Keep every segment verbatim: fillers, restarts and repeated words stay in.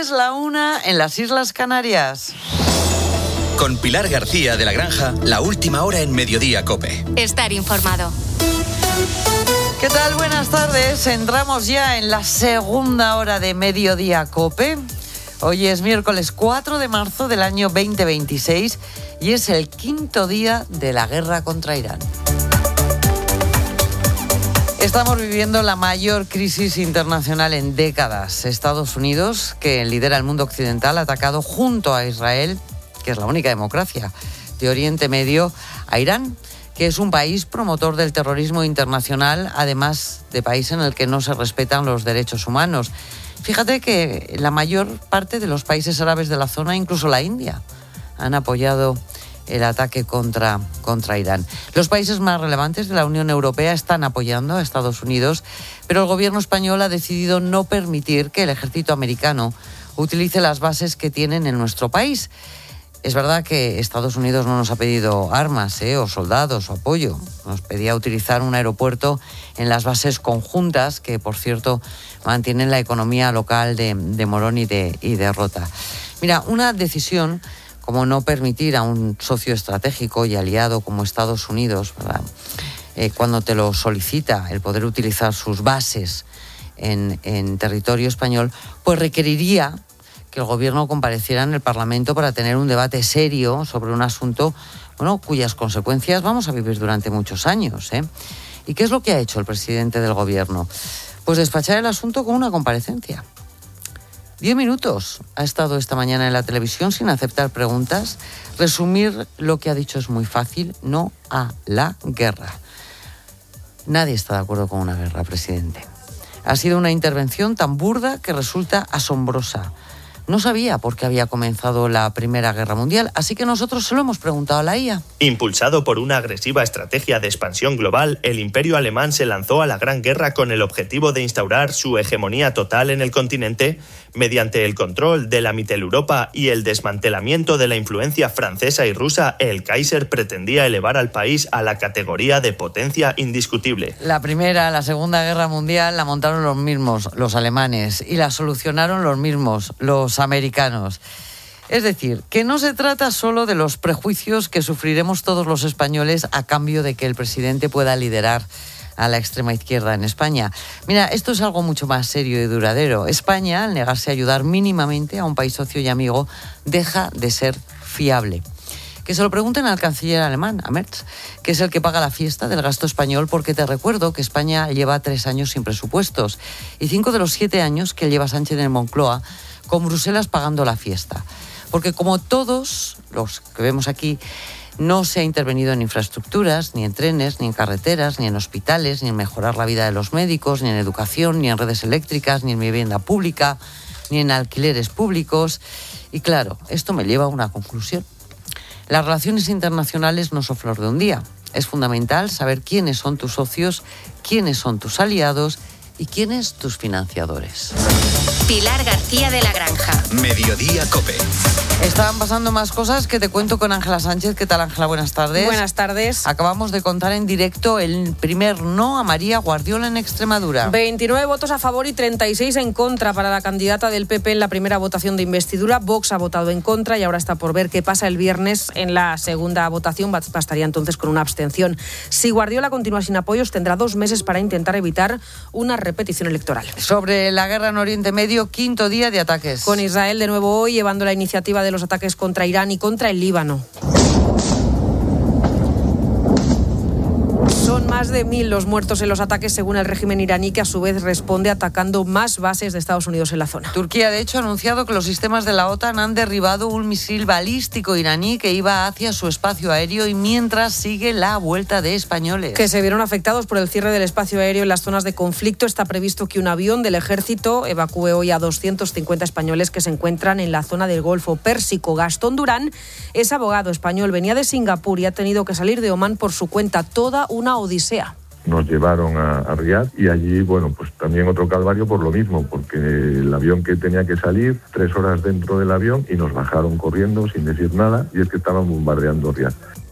Es la una en las Islas Canarias. Con Pilar García de la Granja, la última hora en Mediodía COPE. Estar informado. ¿Qué tal? Buenas tardes. Entramos ya en la segunda hora de Mediodía COPE. Hoy es miércoles cuatro de marzo del año veinte veintiséis y es el quinto día de la guerra contra Irán. Estamos viviendo la mayor crisis internacional en décadas. Estados Unidos, que lidera el mundo occidental, ha atacado junto a Israel, que es la única democracia de Oriente Medio, a Irán, que es un país promotor del terrorismo internacional, además de país en el que no se respetan los derechos humanos. Fíjate que la mayor parte de los países árabes de la zona, incluso la India, han apoyado el ataque contra, contra Irán. Los países más relevantes de la Unión Europea están apoyando a Estados Unidos, pero el gobierno español ha decidido no permitir que el ejército americano utilice las bases que tienen en nuestro país. Es verdad que Estados Unidos no nos ha pedido armas, ¿eh? o soldados o apoyo. Nos pedía utilizar un aeropuerto en las bases conjuntas que, por cierto, mantienen la economía local de, de Morón y de, y de Rota. Mira, una decisión como no permitir a un socio estratégico y aliado como Estados Unidos, ¿verdad? Eh, cuando te lo solicita el poder utilizar sus bases en, en territorio español, pues requeriría que el gobierno compareciera en el Parlamento para tener un debate serio sobre un asunto, bueno, cuyas consecuencias vamos a vivir durante muchos años, ¿eh? ¿Y qué es lo que ha hecho el presidente del gobierno? Pues despachar el asunto con una comparecencia. Diez minutos ha estado esta mañana en la televisión sin aceptar preguntas. Resumir lo que ha dicho es muy fácil: no a la guerra. Nadie está de acuerdo con una guerra, presidente. Ha sido una intervención tan burda que resulta asombrosa. No sabía por qué había comenzado la Primera Guerra Mundial, así que nosotros se lo hemos preguntado a la I A. Impulsado por una agresiva estrategia de expansión global, el Imperio alemán se lanzó a la Gran Guerra con el objetivo de instaurar su hegemonía total en el continente mediante el control de la Mitteleuropa y el desmantelamiento de la influencia francesa y rusa. El Kaiser pretendía elevar al país a la categoría de potencia indiscutible. La Primera, la Segunda Guerra Mundial la montaron los mismos, los alemanes, y la solucionaron los mismos, los americanos. Es decir, que no se trata solo de los prejuicios que sufriremos todos los españoles a cambio de que el presidente pueda liderar a la extrema izquierda en España. Mira, esto es algo mucho más serio y duradero. España, al negarse a ayudar mínimamente a un país socio y amigo, deja de ser fiable. Que se lo pregunten al canciller alemán, a Merz, que es el que paga la fiesta del gasto español, porque te recuerdo que España lleva tres años sin presupuestos y cinco de los siete años que lleva Sánchez en Moncloa, con Bruselas pagando la fiesta. Porque como todos los que vemos aquí, no se ha intervenido en infraestructuras, ni en trenes, ni en carreteras, ni en hospitales, ni en mejorar la vida de los médicos, ni en educación, ni en redes eléctricas, ni en vivienda pública, ni en alquileres públicos. Y claro, esto me lleva a una conclusión. Las relaciones internacionales no son flor de un día. Es fundamental saber quiénes son tus socios, quiénes son tus aliados y quiénes tus financiadores. Pilar García de la Granja. Mediodía COPE. Estaban pasando más cosas que te cuento con Ángela Sánchez. ¿Qué tal, Ángela? Buenas tardes. Buenas tardes. Acabamos de contar en directo el primer no a María Guardiola en Extremadura. veintinueve votos a favor y treinta y seis en contra para la candidata del P P en la primera votación de investidura. Vox ha votado en contra y ahora está por ver qué pasa el viernes en la segunda votación. Bastaría entonces con una abstención. Si Guardiola continúa sin apoyos, tendrá dos meses para intentar evitar una repetición electoral. Sobre la guerra en Oriente Medio, quinto día de ataques. Con Israel de nuevo hoy, llevando la iniciativa de los ataques contra Irán y contra el Líbano. Son más de mil los muertos en los ataques según el régimen iraní, que a su vez responde atacando más bases de Estados Unidos en la zona. Turquía, de hecho, ha anunciado que los sistemas de la OTAN han derribado un misil balístico iraní que iba hacia su espacio aéreo, y mientras sigue la vuelta de españoles. Que se vieron afectados por el cierre del espacio aéreo en las zonas de conflicto. Está previsto que un avión del ejército evacúe hoy a doscientos cincuenta españoles que se encuentran en la zona del Golfo Pérsico. Gastón Durán es abogado español, venía de Singapur y ha tenido que salir de Omán por su cuenta. Toda una odisea. Nos llevaron a, a Riad y allí, bueno, pues también otro calvario por lo mismo, porque el avión que tenía que salir, tres horas dentro del avión y nos bajaron corriendo sin decir nada, y es que estaban bombardeando Riad.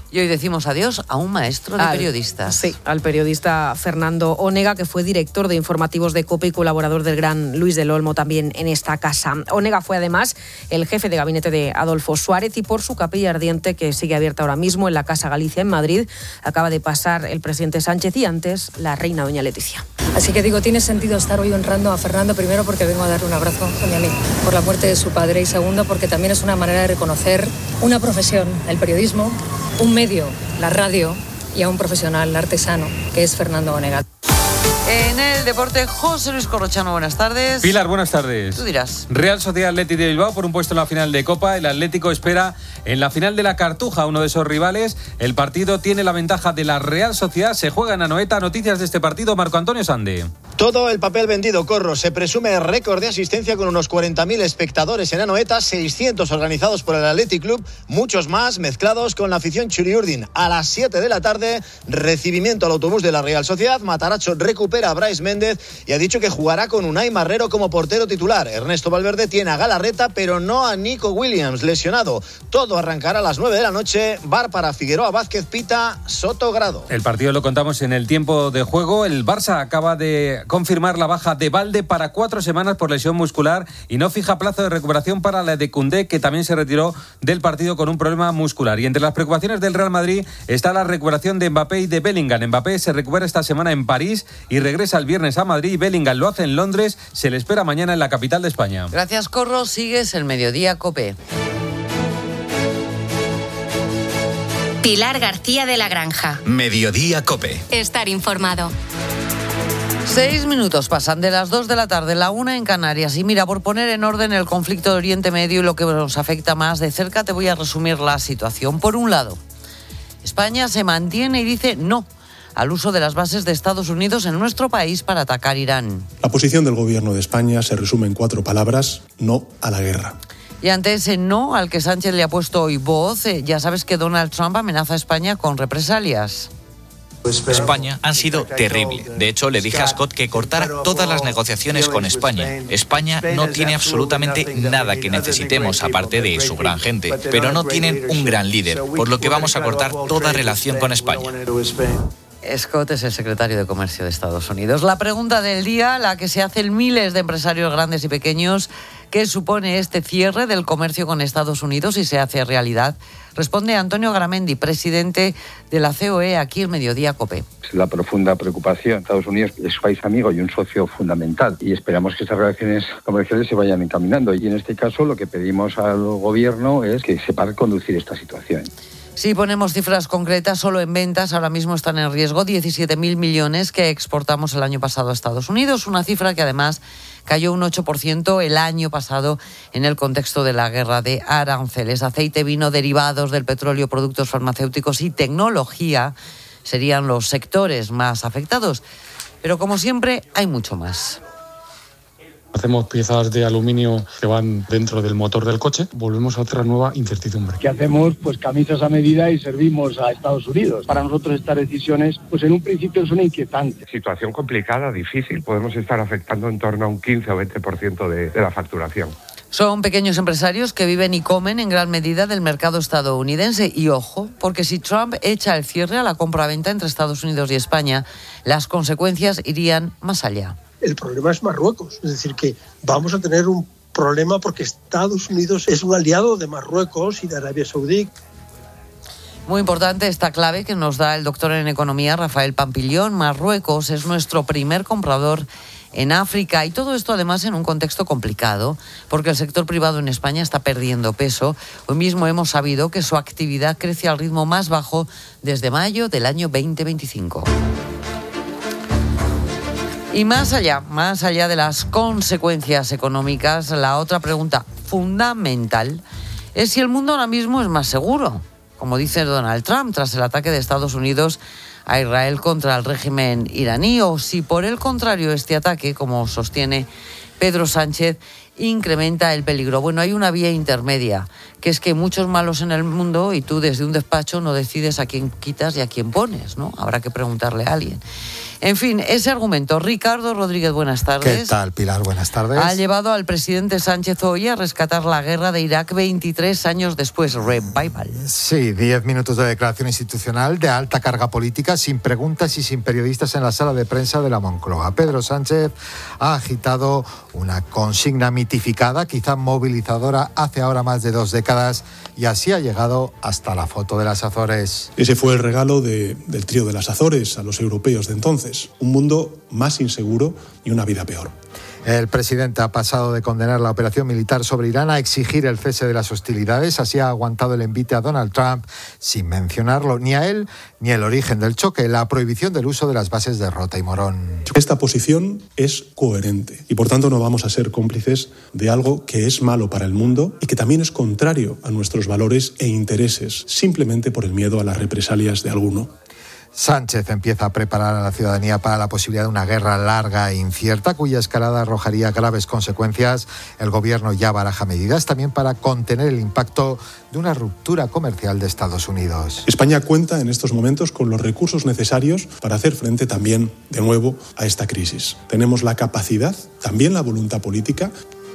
Y hoy decimos adiós a un maestro de al, periodistas. Sí, al periodista Fernando Onega, que fue director de informativos de COPE y colaborador del gran Luis del Olmo también en esta casa. Onega fue además el jefe de gabinete de Adolfo Suárez y por su capilla ardiente, que sigue abierta ahora mismo en la Casa Galicia en Madrid, acaba de pasar el presidente Sánchez y antes la reina doña Leticia. Así que digo, tiene sentido estar hoy honrando a Fernando, primero porque vengo a darle un abrazo a mi amigo por la muerte de su padre y segundo porque también es una manera de reconocer una profesión, el periodismo, un medio, la radio y a un profesional artesano que es Fernando Onega. En el deporte, José Luis Corrochano, buenas tardes. Pilar, buenas tardes. Tú dirás. Real Sociedad Athletic de Bilbao por un puesto en la final de Copa. El Atlético espera en la final de la Cartuja, uno de esos rivales. El partido tiene la ventaja de la Real Sociedad. Se juega en Anoeta. Noticias de este partido, Marco Antonio Sande. Todo el papel vendido, Corro. Se presume récord de asistencia con unos cuarenta mil espectadores en Anoeta, seiscientos organizados por el Athletic Club, muchos más mezclados con la afición churiurdin. A las siete de la tarde, recibimiento al autobús de la Real Sociedad. Mataracho recupera a Brais Méndez y ha dicho que jugará con Unai Marrero como portero titular. Ernesto Valverde tiene a Galarreta, pero no a Nico Williams, lesionado. Todo arrancará a las nueve de la noche. Bar para Figueroa, Vázquez, Pita, Soto, Grado. El partido lo contamos en el tiempo de juego. El Barça acaba de confirmar la baja de Valde para cuatro semanas por lesión muscular y no fija plazo de recuperación para la de Koundé, que también se retiró del partido con un problema muscular. Y entre las preocupaciones del Real Madrid está la recuperación de Mbappé y de Bellingham. Mbappé se recupera esta semana en París y regresa el viernes a Madrid. Bellingham lo hace en Londres. Se le espera mañana en la capital de España. Gracias, Corro. Sigues el Mediodía COPE. Pilar García de la Granja. Mediodía COPE. Estar informado. Seis minutos pasan de las dos de la tarde, la una en Canarias. Y mira, por poner en orden el conflicto de Oriente Medio y lo que nos afecta más de cerca, te voy a resumir la situación. Por un lado, España se mantiene y dice no al uso de las bases de Estados Unidos en nuestro país para atacar Irán. La posición del gobierno de España se resume en cuatro palabras: no a la guerra. Y ante ese no al que Sánchez le ha puesto hoy voz, eh, ya sabes que Donald Trump amenaza a España con represalias. España han sido terrible. De hecho, le dije a Scott que cortara todas las negociaciones con España. España no tiene absolutamente nada que necesitemos aparte de su gran gente, pero no tienen un gran líder, por lo que vamos a cortar toda relación con España. Scott es el secretario de Comercio de Estados Unidos. La pregunta del día, la que se hacen miles de empresarios grandes y pequeños, ¿qué supone este cierre del comercio con Estados Unidos y se hace realidad? Responde Antonio Garamendi, presidente de la C O E, aquí en Mediodía COPE. La profunda preocupación. Estados Unidos es un país amigo y un socio fundamental y esperamos que estas relaciones comerciales se vayan encaminando. Y en este caso lo que pedimos al gobierno es que sepa conducir esta situación. Si ponemos cifras concretas, solo en ventas ahora mismo están en riesgo diecisiete mil millones que exportamos el año pasado a Estados Unidos, una cifra que además cayó un ocho por ciento el año pasado en el contexto de la guerra de aranceles. Aceite, vino, derivados del petróleo, productos farmacéuticos y tecnología serían los sectores más afectados. Pero como siempre, hay mucho más. Hacemos piezas de aluminio que van dentro del motor del coche. Volvemos a otra nueva incertidumbre. ¿Qué hacemos? Pues camisas a medida y servimos a Estados Unidos. Para nosotros estas decisiones, pues en un principio son inquietantes. Situación complicada, difícil. Podemos estar afectando en torno a un quince o veinte por ciento de, de la facturación. Son pequeños empresarios que viven y comen en gran medida del mercado estadounidense. Y ojo, porque si Trump echa el cierre a la compra-venta entre Estados Unidos y España, las consecuencias irían más allá. El problema es Marruecos, es decir, que vamos a tener un problema porque Estados Unidos es un aliado de Marruecos y de Arabia Saudí. Muy importante esta clave que nos da el doctor en economía Rafael Pampillón. Marruecos es nuestro primer comprador en África y todo esto además en un contexto complicado porque el sector privado en España está perdiendo peso. Hoy mismo hemos sabido que su actividad crece al ritmo más bajo desde mayo del año veinte veinticinco. Y más allá, más allá de las consecuencias económicas, la otra pregunta fundamental es si el mundo ahora mismo es más seguro, como dice Donald Trump tras el ataque de Estados Unidos a Israel contra el régimen iraní, o si por el contrario este ataque, como sostiene Pedro Sánchez, incrementa el peligro. Bueno, hay una vía intermedia, que es que hay muchos malos en el mundo y tú desde un despacho no decides a quién quitas y a quién pones, ¿no? Habrá que preguntarle a alguien. En fin, ese argumento. Ricardo Rodríguez, buenas tardes. ¿Qué tal, Pilar? Buenas tardes. Ha llevado al presidente Sánchez hoy a rescatar la guerra de Irak veintitrés años después. Revival. Sí, diez minutos de declaración institucional de alta carga política, sin preguntas y sin periodistas en la sala de prensa de la Moncloa. Pedro Sánchez ha agitado una consigna mitificada, quizá movilizadora hace ahora más de dos décadas, y así ha llegado hasta la foto de las Azores. Ese fue el regalo de, del trío de las Azores a los europeos de entonces. Un mundo más inseguro y una vida peor. El presidente ha pasado de condenar la operación militar sobre Irán a exigir el cese de las hostilidades. Así ha aguantado el envite a Donald Trump, sin mencionarlo ni a él ni el origen del choque, la prohibición del uso de las bases de Rota y Morón. Esta posición es coherente y por tanto no vamos a ser cómplices de algo que es malo para el mundo y que también es contrario a nuestros valores e intereses, simplemente por el miedo a las represalias de alguno. Sánchez empieza a preparar a la ciudadanía para la posibilidad de una guerra larga e incierta, cuya escalada arrojaría graves consecuencias. El gobierno ya baraja medidas también para contener el impacto de una ruptura comercial de Estados Unidos. España cuenta en estos momentos con los recursos necesarios para hacer frente también, de nuevo, a esta crisis. Tenemos la capacidad, también la voluntad política.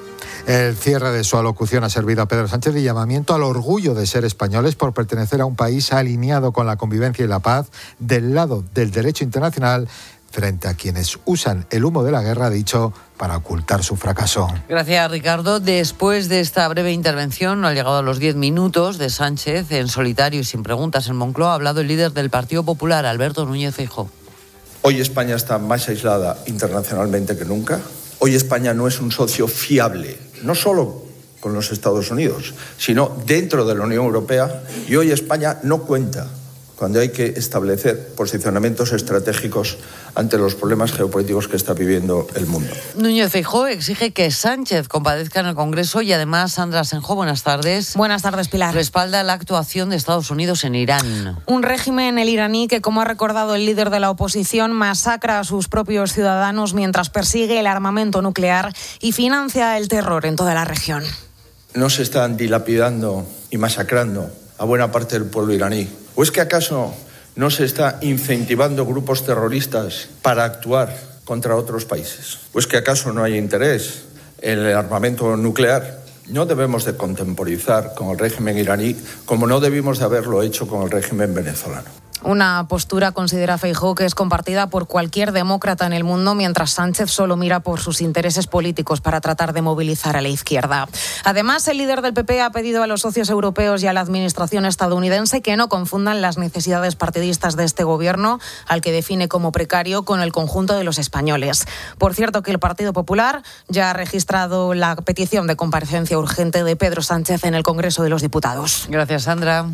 El cierre de su alocución ha servido a Pedro Sánchez de llamamiento al orgullo de ser españoles por pertenecer a un país alineado con la convivencia y la paz, del lado del derecho internacional, frente a quienes usan el humo de la guerra, dicho, para ocultar su fracaso. Gracias, Ricardo. Después de esta breve intervención, no ha llegado a los diez minutos de Sánchez, en solitario y sin preguntas en Moncloa, ha hablado el líder del Partido Popular, Alberto Núñez Feijóo. Hoy España está más aislada internacionalmente que nunca. Hoy España no es un socio fiable, no solo con los Estados Unidos, sino dentro de la Unión Europea. Y hoy España no cuenta cuando hay que establecer posicionamientos estratégicos ante los problemas geopolíticos que está viviendo el mundo. Núñez Feijóo exige que Sánchez comparezca en el Congreso y además, Sandra Senjo, buenas tardes. Buenas tardes, Pilar. Respalda la actuación de Estados Unidos en Irán. Un régimen, el iraní, que, como ha recordado el líder de la oposición, masacra a sus propios ciudadanos mientras persigue el armamento nuclear y financia el terror en toda la región. No se están dilapidando y masacrando a buena parte del pueblo iraní. ¿O es que acaso no se está incentivando grupos terroristas para actuar contra otros países? ¿O es que acaso no hay interés en el armamento nuclear? No debemos de contemporizar con el régimen iraní como no debimos de haberlo hecho con el régimen venezolano. Una postura, considera Feijóo, que es compartida por cualquier demócrata en el mundo, mientras Sánchez solo mira por sus intereses políticos para tratar de movilizar a la izquierda. Además, el líder del P P ha pedido a los socios europeos y a la administración estadounidense que no confundan las necesidades partidistas de este gobierno, al que define como precario, con el conjunto de los españoles. Por cierto, que el Partido Popular ya ha registrado la petición de comparecencia urgente de Pedro Sánchez en el Congreso de los Diputados. Gracias, Sandra.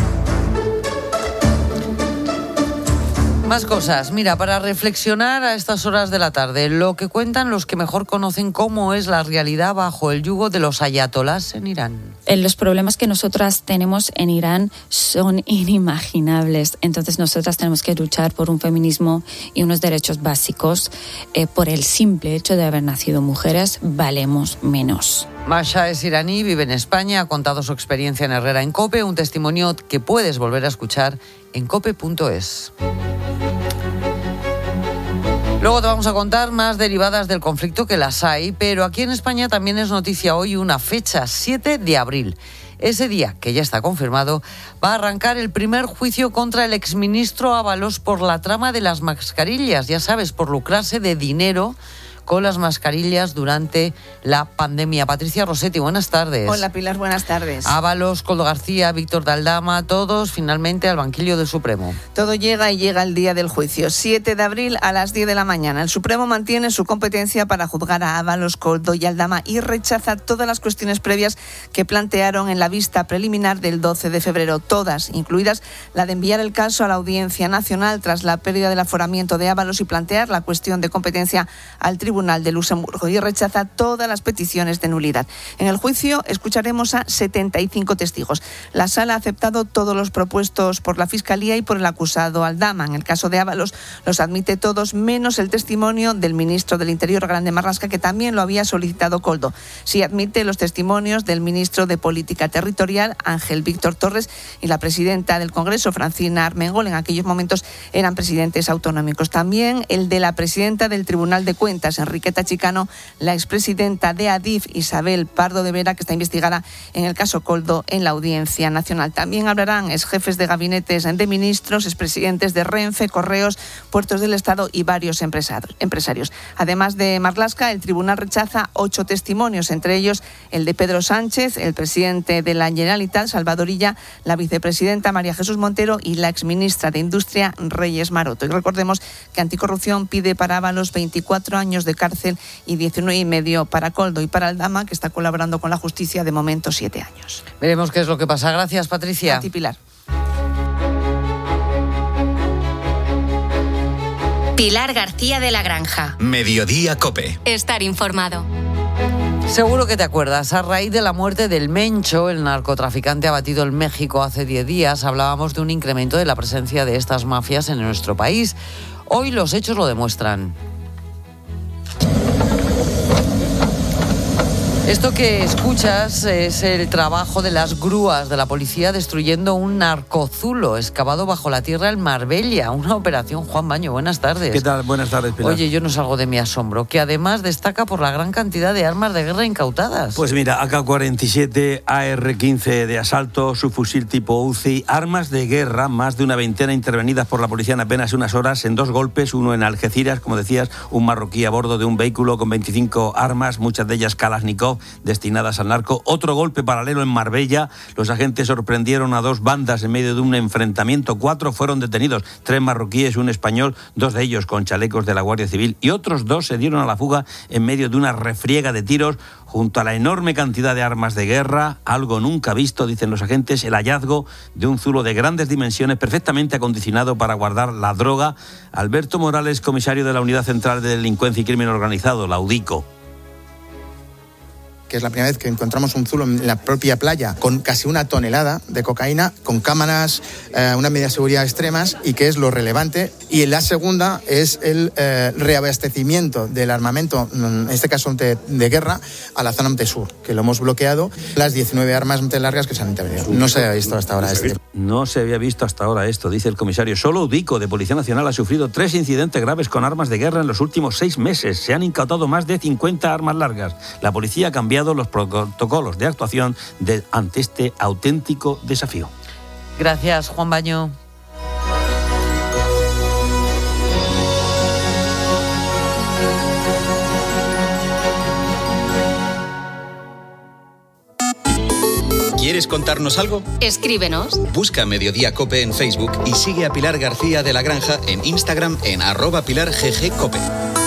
Más cosas. Mira, para reflexionar a estas horas de la tarde, lo que cuentan los que mejor conocen cómo es la realidad bajo el yugo de los ayatolás en Irán. Los problemas que nosotras tenemos en Irán son inimaginables. Entonces nosotras tenemos que luchar por un feminismo y unos derechos básicos. Eh, por el simple hecho de haber nacido mujeres, valemos menos. Masha es iraní, vive en España, ha contado su experiencia en Herrera en COPE, un testimonio que puedes volver a escuchar en cope punto es. Luego te vamos a contar más derivadas del conflicto, que las hay, pero aquí en España también es noticia hoy una fecha, siete de abril. Ese día, que ya está confirmado, va a arrancar el primer juicio contra el exministro Ábalos por la trama de las mascarillas, ya sabes, por lucrarse de dinero con las mascarillas durante la pandemia. Patricia Rossetti, buenas tardes. Hola, Pilar, buenas tardes. Ábalos, Koldo García, Víctor de Aldama, todos finalmente al banquillo del Supremo. Todo llega y llega el día del juicio, siete de abril a las diez de la mañana. El Supremo mantiene su competencia para juzgar a Ábalos, Koldo y Aldama y rechaza todas las cuestiones previas que plantearon en la vista preliminar del doce de febrero, todas, incluidas la de enviar el caso a la Audiencia Nacional tras la pérdida del aforamiento de Ábalos y plantear la cuestión de competencia al Tribunal Tribunal de Luxemburgo y rechaza todas las peticiones de nulidad. En el juicio escucharemos a setenta y cinco testigos. La sala ha aceptado todos los propuestos por la Fiscalía y por el acusado Aldama. En el caso de Ábalos los admite todos, menos el testimonio del ministro del Interior, Grande Marlaska, que también lo había solicitado Koldo. Sí admite los testimonios del ministro de Política Territorial, Ángel Víctor Torres, y la presidenta del Congreso, Francina Armengol. En aquellos momentos eran presidentes autonómicos. También el de la presidenta del Tribunal de Cuentas, Enriqueta Chicano, la expresidenta de Adif, Isabel Pardo de Vera, que está investigada en el caso Koldo en la Audiencia Nacional. También hablarán exjefes de gabinetes de ministros, expresidentes de Renfe, Correos, Puertos del Estado y varios empresarios. Además de Marlaska, el tribunal rechaza ocho testimonios, entre ellos el de Pedro Sánchez, el presidente de la Generalitat, Salvador Illa, la vicepresidenta María Jesús Montero y la exministra de Industria, Reyes Maroto. Y recordemos que Anticorrupción pide para Ábalos veinticuatro años de cárcel y diecinueve y medio para Koldo, y para Aldama, que está colaborando con la justicia, de momento siete años. Veremos qué es lo que pasa. Gracias, Patricia. A ti, Pilar. Pilar García de la Granja. Mediodía Cope. Estar informado. Seguro que te acuerdas, a raíz de la muerte del Mencho, el narcotraficante abatido en México hace diez días, hablábamos de un incremento de la presencia de estas mafias en nuestro país. Hoy los hechos lo demuestran. Esto que escuchas es el trabajo de las grúas de la policía destruyendo un narcozulo excavado bajo la tierra en Marbella. Una operación, Juan Baño, buenas tardes. ¿Qué tal? Buenas tardes, Pilar. Oye, yo no salgo de mi asombro, que además destaca por la gran cantidad de armas de guerra incautadas. Pues mira, A K cuarenta y siete, A R quince de asalto, su fusil tipo U Z I, armas de guerra, más de una veintena intervenidas por la policía en apenas unas horas, en dos golpes, uno en Algeciras, como decías, un marroquí a bordo de un vehículo con veinticinco armas, muchas de ellas Kalashnikov, destinadas al narco. Otro golpe paralelo en Marbella. Los agentes sorprendieron a dos bandas en medio de un enfrentamiento. Cuatro fueron detenidos, tres marroquíes y un español, dos de ellos con chalecos de la Guardia Civil, y otros dos se dieron a la fuga en medio de una refriega de tiros. Junto a la enorme cantidad de armas de guerra, algo nunca visto, dicen los agentes, el hallazgo de un zulo de grandes dimensiones perfectamente acondicionado para guardar la droga. Alberto Morales, comisario de la Unidad Central de Delincuencia y Crimen Organizado, la UDICO. Que es la primera vez que encontramos un zulo en la propia playa con casi una tonelada de cocaína, con cámaras, eh, unas medidas de seguridad extremas, y que es lo relevante. Y la segunda es el eh, reabastecimiento del armamento, en este caso de, de guerra, a la zona sur, que lo hemos bloqueado, las diecinueve armas largas que se han intervenido. No se había visto hasta ahora este. No se había visto hasta ahora esto, dice el comisario. Solo UDICO de Policía Nacional ha sufrido tres incidentes graves con armas de guerra en los últimos seis meses. Se han incautado más de cincuenta armas largas. La policía ha cambiado los protocolos de actuación de, ante este auténtico desafío. Gracias, Juan Baño. ¿Quieres contarnos algo? Escríbenos. Busca Mediodía Cope en Facebook y sigue a Pilar García de la Granja en Instagram en arroba Pilar G G Cope.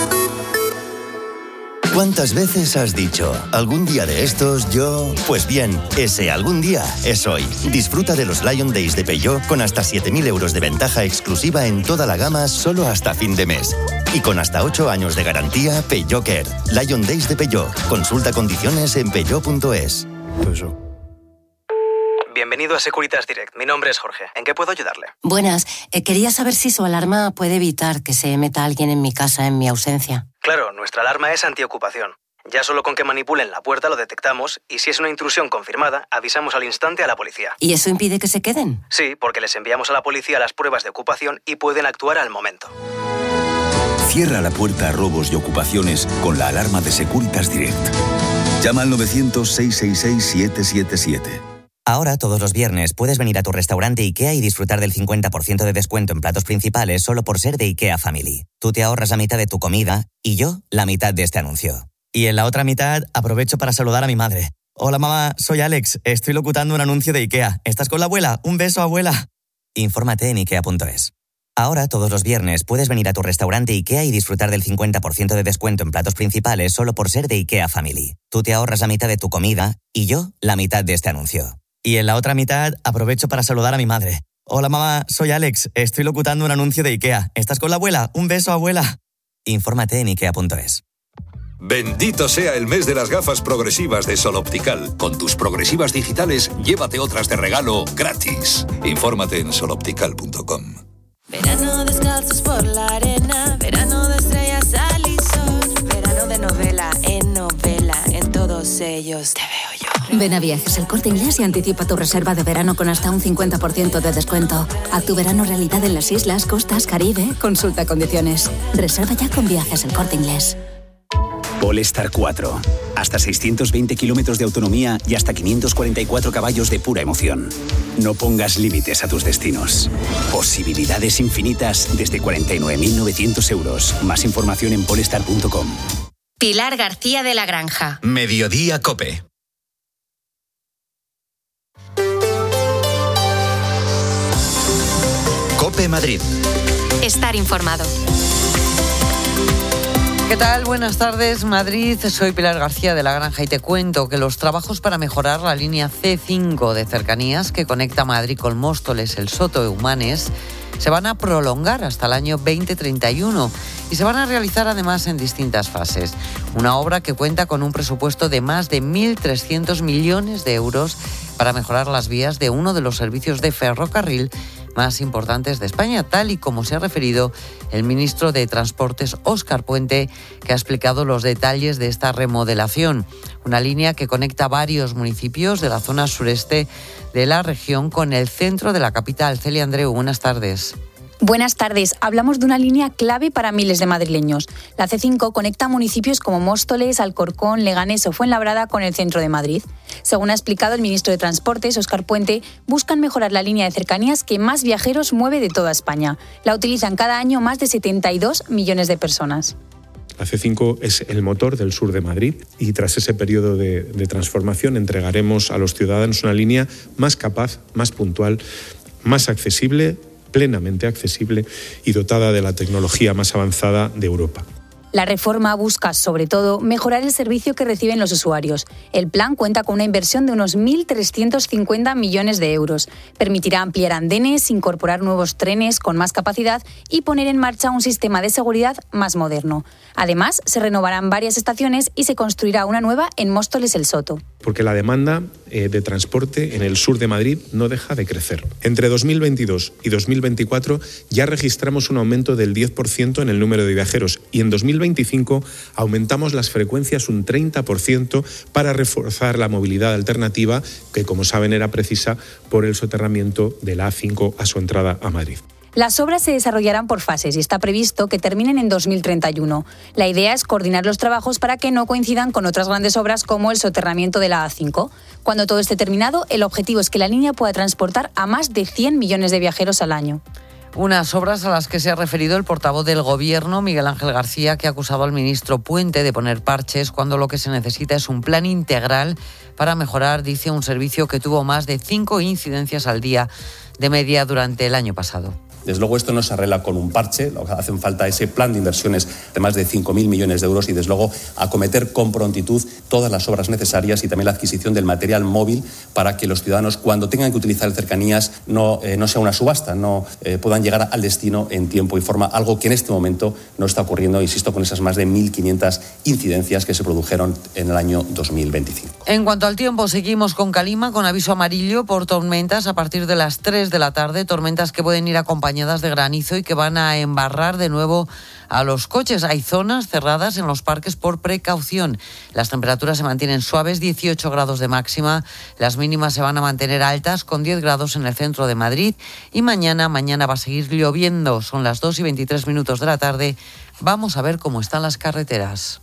¿Cuántas veces has dicho, algún día de estos yo...? Pues bien, ese algún día es hoy. Disfruta de los Lion Days de Peugeot con hasta siete mil euros de ventaja exclusiva en toda la gama solo hasta fin de mes. Y con hasta ocho años de garantía, Peugeot Care. Lion Days de Peugeot. Consulta condiciones en peugeot punto es. Bienvenido a Securitas Direct. Mi nombre es Jorge. ¿En qué puedo ayudarle? Buenas. Eh, quería saber si su alarma puede evitar que se meta alguien en mi casa en mi ausencia. Claro, nuestra alarma es antiocupación. Ya solo con que manipulen la puerta lo detectamos y si es una intrusión confirmada, avisamos al instante a la policía. ¿Y eso impide que se queden? Sí, porque les enviamos a la policía las pruebas de ocupación y pueden actuar al momento. Cierra la puerta a robos y ocupaciones con la alarma de Securitas Direct. Llama al novecientos, seiscientos sesenta y seis, siete siete siete. Ahora, todos los viernes, puedes venir a tu restaurante IKEA y disfrutar del cincuenta por ciento de descuento en platos principales solo por ser de IKEA Family. Tú te ahorras la mitad de tu comida y yo la mitad de este anuncio. Y en la otra mitad, aprovecho para saludar a mi madre. Hola mamá, soy Alex, estoy locutando un anuncio de IKEA. ¿Estás con la abuela? ¡Un beso, abuela! Infórmate en ikea punto es. Ahora, todos los viernes, puedes venir a tu restaurante IKEA y disfrutar del cincuenta por ciento de descuento en platos principales solo por ser de IKEA Family. Tú te ahorras la mitad de tu comida y yo la mitad de este anuncio. Y en la otra mitad, aprovecho para saludar a mi madre. Hola mamá, soy Alex, estoy locutando un anuncio de IKEA. ¿Estás con la abuela? ¡Un beso, abuela! Infórmate en ikea punto es. Bendito sea el mes de las gafas progresivas de Sol Optical. Con tus progresivas digitales, llévate otras de regalo gratis. Infórmate en sol optical punto com. Verano descalzos por la arena, verano de estrellas al y sol, verano de novela en novela, en todos ellos te veo yo. Ven a Viajes El Corte Inglés y anticipa tu reserva de verano con hasta un cincuenta por ciento de descuento. Haz tu verano realidad en las islas, costas, Caribe. Consulta condiciones. Reserva ya con Viajes El Corte Inglés. Polestar cuatro. Hasta seiscientos veinte kilómetros de autonomía y hasta quinientos cuarenta y cuatro caballos de pura emoción. No pongas límites a tus destinos. Posibilidades infinitas desde cuarenta y nueve mil novecientos euros. Más información en polestar punto com. Pilar García de la Granja. Mediodía COPE. COPE Madrid. Estar informado. ¿Qué tal? Buenas tardes, Madrid. Soy Pilar García de la Granja y te cuento que los trabajos para mejorar la línea ce cinco de cercanías que conecta Madrid con Móstoles, El Soto y Humanes se van a prolongar hasta el año veinte treinta y uno y se van a realizar además en distintas fases. Una obra que cuenta con un presupuesto de más de mil trescientos millones de euros para mejorar las vías de uno de los servicios de ferrocarril más importantes de España, tal y como se ha referido el ministro de Transportes, Óscar Puente, que ha explicado los detalles de esta remodelación. Una línea que conecta varios municipios de la zona sureste de la región con el centro de la capital. Celia Andreu, buenas tardes. Buenas tardes. Hablamos de una línea clave para miles de madrileños. La ce cinco conecta municipios como Móstoles, Alcorcón, Leganés o Fuenlabrada con el centro de Madrid. Según ha explicado el ministro de Transportes, Óscar Puente, buscan mejorar la línea de cercanías que más viajeros mueve de toda España. La utilizan cada año más de setenta y dos millones de personas. La ce cinco es el motor del sur de Madrid y tras ese periodo de, de transformación entregaremos a los ciudadanos una línea más capaz, más puntual, más accesible, plenamente accesible y dotada de la tecnología más avanzada de Europa. La reforma busca, sobre todo, mejorar el servicio que reciben los usuarios. El plan cuenta con una inversión de unos mil trescientos cincuenta millones de euros. Permitirá ampliar andenes, incorporar nuevos trenes con más capacidad y poner en marcha un sistema de seguridad más moderno. Además, se renovarán varias estaciones y se construirá una nueva en Móstoles El Soto. Porque la demanda eh, de transporte en el sur de Madrid no deja de crecer. Entre dos mil veintidós y dos mil veinticuatro ya registramos un aumento del diez por ciento en el número de viajeros y en dos mil veinticinco aumentamos las frecuencias un treinta por ciento para reforzar la movilidad alternativa que, como saben, era precisa por el soterramiento de la A cinco a su entrada a Madrid. Las obras se desarrollarán por fases y está previsto que terminen en dos mil treinta y uno. La idea es coordinar los trabajos para que no coincidan con otras grandes obras como el soterramiento de la A cinco. Cuando todo esté terminado, el objetivo es que la línea pueda transportar a más de cien millones de viajeros al año. Unas obras a las que se ha referido el portavoz del Gobierno, Miguel Ángel García, que ha acusado al ministro Puente de poner parches cuando lo que se necesita es un plan integral para mejorar, dice, un servicio que tuvo más de cinco incidencias al día de media durante el año pasado. Desde luego esto no se arregla con un parche, hacen falta ese plan de inversiones de más de cinco mil millones de euros y desde luego acometer con prontitud todas las obras necesarias y también la adquisición del material móvil para que los ciudadanos cuando tengan que utilizar cercanías no, eh, no sea una subasta, no eh, puedan llegar al destino en tiempo y forma, algo que en este momento no está ocurriendo, insisto, con esas más de mil quinientas incidencias que se produjeron en el año dos mil veinticinco. En cuanto al tiempo, seguimos con calima, con aviso amarillo por tormentas a partir de las tres de la tarde, tormentas que pueden ir acompañadas de granizo y que van a embarrar de nuevo a los coches. Hay zonas cerradas en los parques por precaución. Las temperaturas se mantienen suaves, dieciocho grados de máxima. Las mínimas se van a mantener altas con diez grados en el centro de Madrid. Y mañana, mañana va a seguir lloviendo. Son las dos y veintitrés minutos de la tarde. Vamos a ver cómo están las carreteras.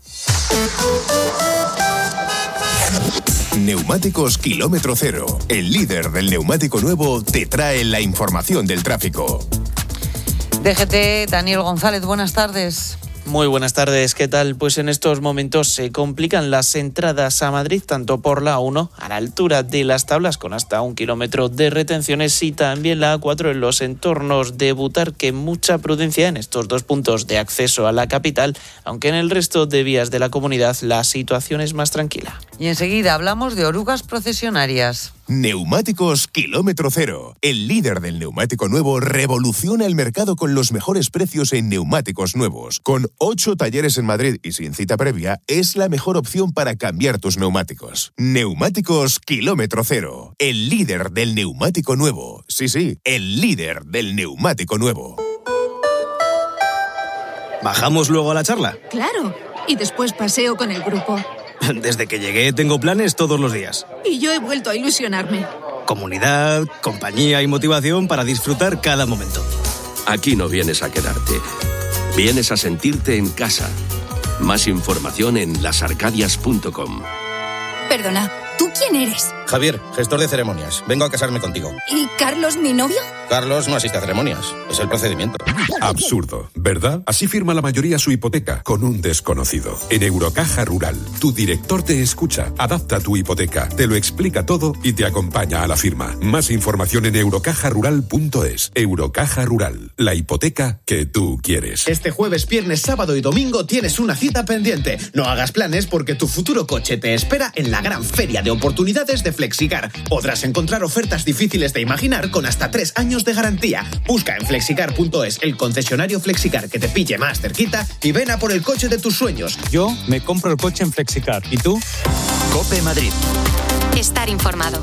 Neumáticos Kilómetro Cero, el líder del neumático nuevo, te trae la información del tráfico. D G T, Daniel González, buenas tardes. Muy buenas tardes, ¿qué tal? Pues en estos momentos se complican las entradas a Madrid, tanto por la A uno, a la altura de Las Tablas, con hasta un kilómetro de retenciones, y también la A cuatro en los entornos de Butarque. Mucha prudencia en estos dos puntos de acceso a la capital, aunque en el resto de vías de la comunidad la situación es más tranquila. Y enseguida hablamos de orugas procesionarias. Neumáticos Kilómetro Cero. El líder del neumático nuevo revoluciona el mercado con los mejores precios en neumáticos nuevos. Con ocho talleres en Madrid y sin cita previa, es la mejor opción para cambiar tus neumáticos. Neumáticos Kilómetro Cero. El líder del neumático nuevo. Sí, sí, el líder del neumático nuevo. ¿Bajamos luego a la charla? Claro, y después paseo con el grupo. Desde que llegué tengo planes todos los días. Y yo he vuelto a ilusionarme. Comunidad, compañía y motivación para disfrutar cada momento. Aquí no vienes a quedarte. Vienes a sentirte en casa. Más información en las arcadias punto com. Perdona, ¿tú quién eres? Javier, gestor de ceremonias. Vengo a casarme contigo. ¿Y Carlos, mi novio? Carlos no asiste a ceremonias. Es el procedimiento. Absurdo, ¿verdad? Así firma la mayoría su hipoteca, con un desconocido. En Eurocaja Rural, tu director te escucha, adapta tu hipoteca, te lo explica todo y te acompaña a la firma. Más información en eurocaja rural punto es. Eurocaja Rural, la hipoteca que tú quieres. Este jueves, viernes, sábado y domingo tienes una cita pendiente. No hagas planes porque tu futuro coche te espera en la gran feria de oportunidades de Flexicar. Podrás encontrar ofertas difíciles de imaginar con hasta tres años de garantía. Busca en flexicar punto es el concesionario Flexicar que te pille más cerquita y ven a por el coche de tus sueños. Yo me compro el coche en Flexicar. ¿Y tú? COPE Madrid. Estar informado.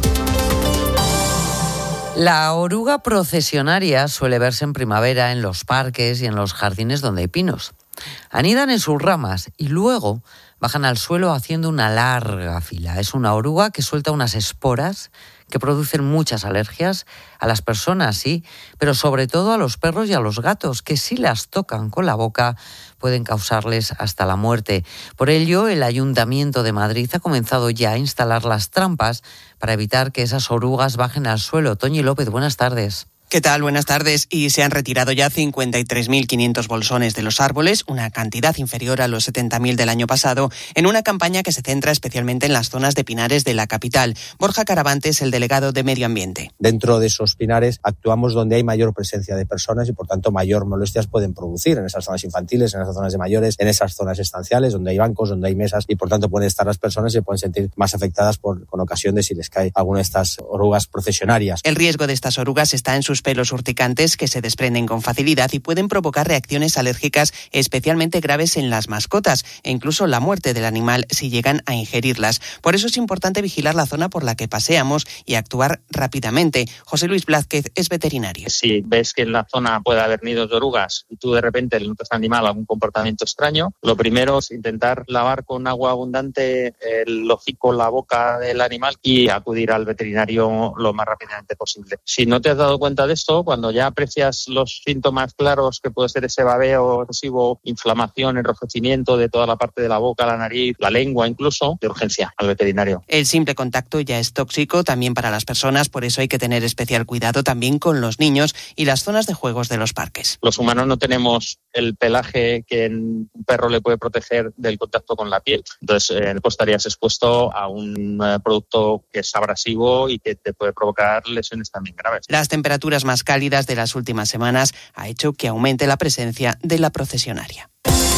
La oruga procesionaria suele verse en primavera en los parques y en los jardines donde hay pinos. Anidan en sus ramas y luego bajan al suelo haciendo una larga fila. Es una oruga que suelta unas esporas que producen muchas alergias a las personas, sí, pero sobre todo a los perros y a los gatos, que si las tocan con la boca pueden causarles hasta la muerte. Por ello, el Ayuntamiento de Madrid ha comenzado ya a instalar las trampas para evitar que esas orugas bajen al suelo. Toñi López, buenas tardes. ¿Qué tal? Buenas tardes. Y se han retirado ya cincuenta y tres mil quinientos bolsones de los árboles, una cantidad inferior a los setenta mil del año pasado, en una campaña que se centra especialmente en las zonas de pinares de la capital. Borja Caravante es el delegado de Medio Ambiente. Dentro de esos pinares actuamos donde hay mayor presencia de personas y, por tanto, mayor molestias pueden producir en esas zonas infantiles, en esas zonas de mayores, en esas zonas estanciales, donde hay bancos, donde hay mesas y, por tanto, pueden estar las personas y se pueden sentir más afectadas por, con ocasión de si les cae alguna de estas orugas procesionarias. El riesgo de estas orugas está en sus pelos urticantes que se desprenden con facilidad y pueden provocar reacciones alérgicas especialmente graves en las mascotas e incluso la muerte del animal si llegan a ingerirlas. Por eso es importante vigilar la zona por la que paseamos y actuar rápidamente. José Luis Blázquez es veterinario. Si ves que en la zona puede haber nidos de orugas y tú de repente le notas al animal algún comportamiento extraño, lo primero es intentar lavar con agua abundante el hocico, la boca del animal y acudir al veterinario lo más rápidamente posible. Si no te has dado cuenta de esto, cuando ya aprecias los síntomas claros, que puede ser ese babeo excesivo, inflamación, enrojecimiento de toda la parte de la boca, la nariz, la lengua incluso, de urgencia al veterinario. El simple contacto ya es tóxico también para las personas, por eso hay que tener especial cuidado también con los niños y las zonas de juegos de los parques. Los humanos no tenemos el pelaje que un perro le puede proteger del contacto con la piel. Entonces, eh, pues estarías expuesto a un eh, producto que es abrasivo y que te puede provocar lesiones también graves. Las temperaturas más cálidas de las últimas semanas ha hecho que aumente la presencia de la procesionaria.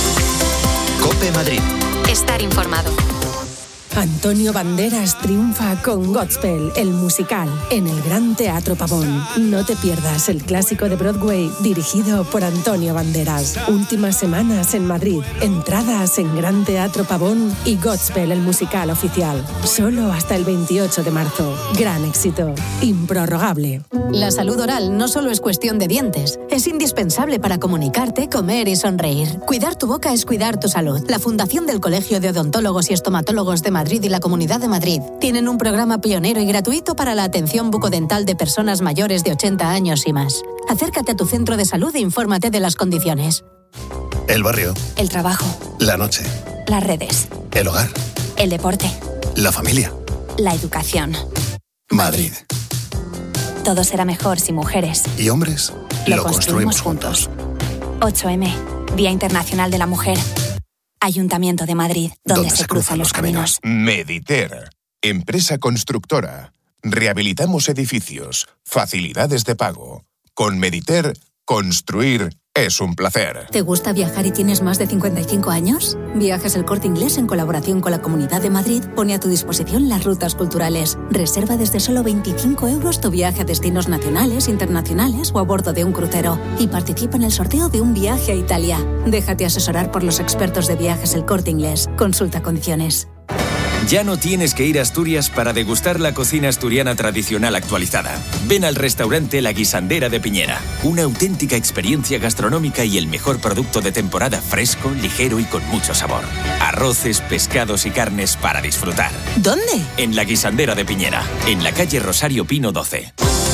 COPE Madrid. Estar informado. Antonio Banderas triunfa con Godspell, el musical, en el Gran Teatro Pavón. No te pierdas el clásico de Broadway dirigido por Antonio Banderas. Últimas semanas en Madrid. Entradas en Gran Teatro Pavón y Godspell, el musical oficial. Solo hasta el veintiocho de marzo. Gran éxito. Improrrogable. La salud oral no solo es cuestión de dientes. Es indispensable para comunicarte, comer y sonreír. Cuidar tu boca es cuidar tu salud. La Fundación del Colegio de Odontólogos y Estomatólogos de Madrid y la Comunidad de Madrid tienen un programa pionero y gratuito para la atención bucodental de personas mayores de ochenta años y más. Acércate a tu centro de salud e infórmate de las condiciones. El barrio. El trabajo. La noche. Las redes. El hogar. El deporte. La familia. La educación. Madrid. Todo será mejor si mujeres y hombres lo, lo construimos, construimos juntos. ocho eme, Día Internacional de la Mujer. Ayuntamiento de Madrid, donde, donde se, se cruzan los caminos. caminos. Mediter, empresa constructora. Rehabilitamos edificios, facilidades de pago. Con Mediter, construir es un placer. ¿Te gusta viajar y tienes más de cincuenta y cinco años? Viajes El Corte Inglés, en colaboración con la Comunidad de Madrid, pone a tu disposición las rutas culturales. Reserva desde solo veinticinco euros tu viaje a destinos nacionales, internacionales o a bordo de un crucero. Y participa en el sorteo de un viaje a Italia. Déjate asesorar por los expertos de Viajes El Corte Inglés. Consulta condiciones. Ya no tienes que ir a Asturias para degustar la cocina asturiana tradicional actualizada. Ven al restaurante La Guisandera de Piñera. Una auténtica experiencia gastronómica y el mejor producto de temporada, fresco, ligero y con mucho sabor. Arroces, pescados y carnes para disfrutar. ¿Dónde? En La Guisandera de Piñera, en la calle Rosario Pino doce.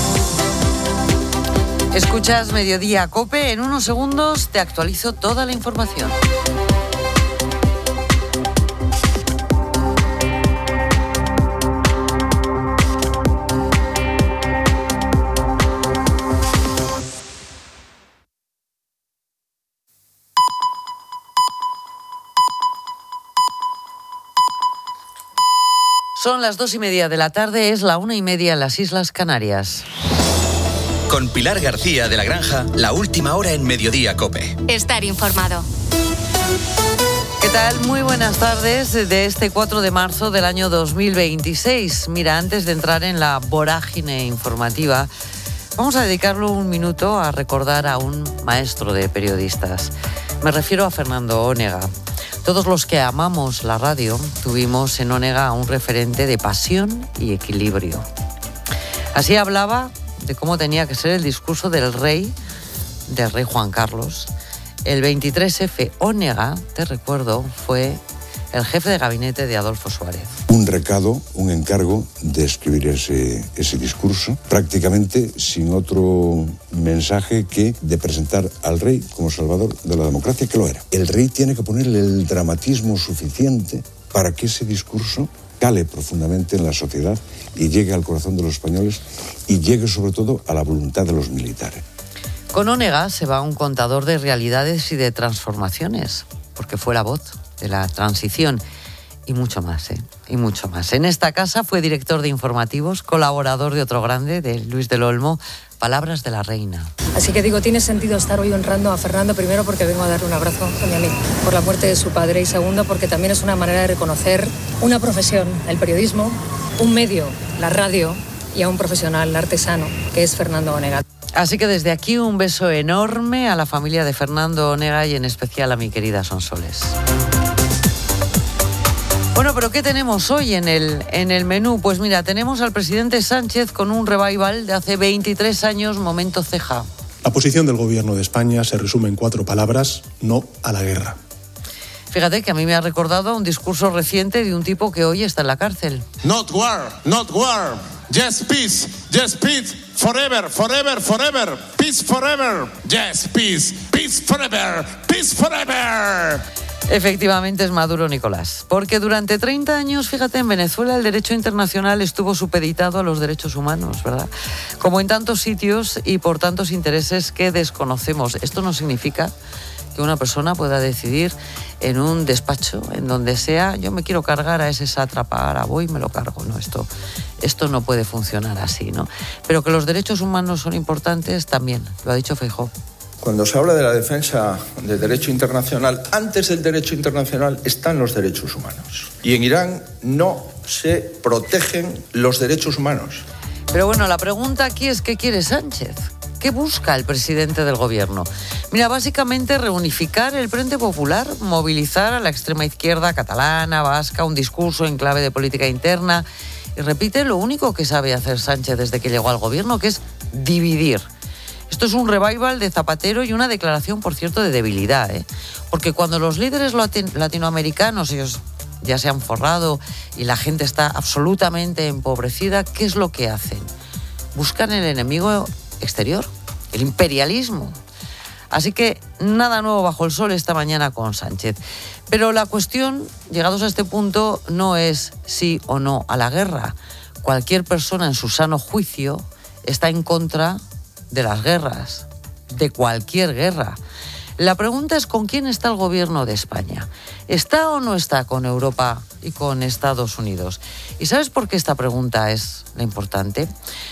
Escuchas Mediodía Cope. En unos segundos te actualizo toda la información. Son las dos y media de la tarde, es la una y media en las Islas Canarias. Con Pilar García de la Granja, la última hora en Mediodía Cope. Estar informado. ¿Qué tal? Muy buenas tardes de este cuatro de marzo del año dos mil veintiséis. Mira, antes de entrar en la vorágine informativa, vamos a dedicarle un minuto a recordar a un maestro de periodistas. Me refiero a Fernando Onega. Todos los que amamos la radio tuvimos en Onega a un referente de pasión y equilibrio. Así hablaba de cómo tenía que ser el discurso del rey, del rey Juan Carlos. El veintitrés efe, Onega, te recuerdo, fue el jefe de gabinete de Adolfo Suárez. Un recado, un encargo de escribir ese, ese discurso, prácticamente sin otro mensaje que de presentar al rey como salvador de la democracia, que lo era. El rey tiene que ponerle el dramatismo suficiente para que ese discurso cale profundamente en la sociedad y llegue al corazón de los españoles y llegue sobre todo a la voluntad de los militares. Con Onega se va un contador de realidades y de transformaciones, porque fue la voz de la transición y mucho más, ¿eh? Y mucho más. En esta casa fue director de informativos, colaborador de otro grande, de Luis del Olmo, Palabras de la Reina. Así que digo, tiene sentido estar hoy honrando a Fernando, primero porque vengo a darle un abrazo a mi amigo por la muerte de su padre, y segundo porque también es una manera de reconocer una profesión, el periodismo, un medio, la radio, y a un profesional, el artesano, que es Fernando Onega. Así que desde aquí un beso enorme a la familia de Fernando Onega y en especial a mi querida Sonsoles. Bueno, pero ¿qué tenemos hoy en el, en el menú? Pues mira, tenemos al presidente Sánchez con un revival de hace veintitrés años, momento ceja. La posición del gobierno de España se resume en cuatro palabras: no a la guerra. Fíjate que a mí me ha recordado un discurso reciente de un tipo que hoy está en la cárcel. Not war, not war, yes peace, yes peace, forever, forever, forever, peace forever, yes peace, peace forever, peace forever. Efectivamente es Maduro Nicolás, porque durante treinta años, fíjate, en Venezuela el derecho internacional estuvo supeditado a los derechos humanos, ¿verdad? Como en tantos sitios y por tantos intereses que desconocemos. Esto no significa que una persona pueda decidir en un despacho, en donde sea, yo me quiero cargar a ese sátrapa, ahora voy y me lo cargo. No, esto, esto no puede funcionar así, ¿no? Pero que los derechos humanos son importantes también, lo ha dicho Feijóo. Cuando se habla de la defensa del derecho internacional, antes del derecho internacional están los derechos humanos. Y en Irán no se protegen los derechos humanos. Pero bueno, la pregunta aquí es ¿qué quiere Sánchez? ¿Qué busca el presidente del gobierno? Mira, básicamente reunificar el Frente Popular, movilizar a la extrema izquierda catalana, vasca, un discurso en clave de política interna. Y repite lo único que sabe hacer Sánchez desde que llegó al gobierno, que es dividir. Esto es un revival de Zapatero y una declaración, por cierto, de debilidad, ¿eh? Porque cuando los líderes latinoamericanos, ellos ya se han forrado y la gente está absolutamente empobrecida, ¿qué es lo que hacen? Buscan el enemigo exterior, el imperialismo. Así que nada nuevo bajo el sol esta mañana con Sánchez. Pero la cuestión, llegados a este punto, no es sí o no a la guerra. Cualquier persona en su sano juicio está en contra de las guerras, de cualquier guerra. La pregunta es ¿con quién está el gobierno de España? ¿Está o no está con Europa y con Estados Unidos? ¿Y sabes por qué esta pregunta es la importante?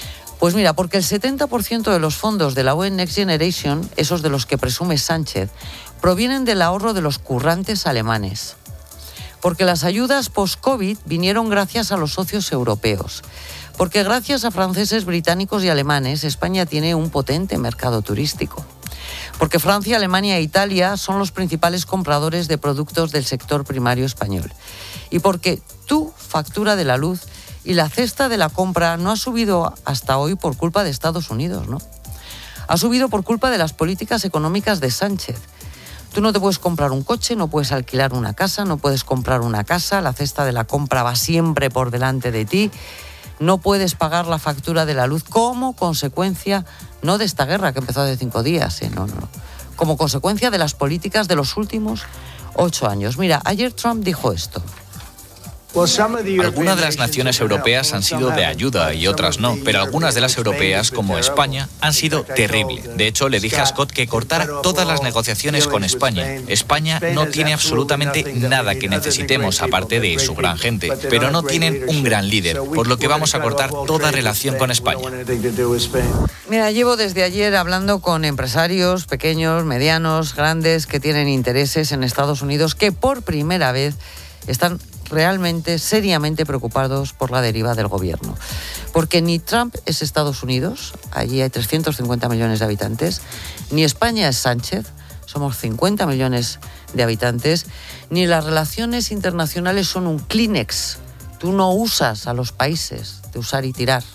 Pues mira, porque el setenta por ciento de los fondos de la U E Next Generation, esos de los que presume Sánchez, provienen del ahorro de los currantes alemanes. Porque las ayudas post-COVID vinieron gracias a los socios europeos. Porque gracias a franceses, británicos y alemanes, España tiene un potente mercado turístico. Porque Francia, Alemania e Italia son los principales compradores de productos del sector primario español. Y porque tu factura de la luz y la cesta de la compra no ha subido hasta hoy por culpa de Estados Unidos, ¿no? Ha subido por culpa de las políticas económicas de Sánchez. Tú no te puedes comprar un coche, no puedes alquilar una casa, no puedes comprar una casa, la cesta de la compra va siempre por delante de ti. No puedes pagar la factura de la luz como consecuencia, no de esta guerra que empezó hace cinco días, ¿eh? no, no, como consecuencia de las políticas de los últimos ocho años. Mira, ayer Trump dijo esto. Algunas de las naciones europeas han sido de ayuda y otras no, pero algunas de las europeas, como España, han sido terribles. De hecho, le dije a Scott que cortara todas las negociaciones con España. España no tiene absolutamente nada que necesitemos, aparte de su gran gente, pero no tienen un gran líder, por lo que vamos a cortar toda relación con España. Mira, llevo desde ayer hablando con empresarios pequeños, medianos, grandes, que tienen intereses en Estados Unidos, que por primera vez están realmente, seriamente preocupados por la deriva del gobierno. Porque ni Trump es Estados Unidos, allí hay trescientos cincuenta millones de habitantes, ni España es Sánchez, somos cincuenta millones de habitantes, ni las relaciones internacionales son un Kleenex. Tú no usas a los países de usar y tirar.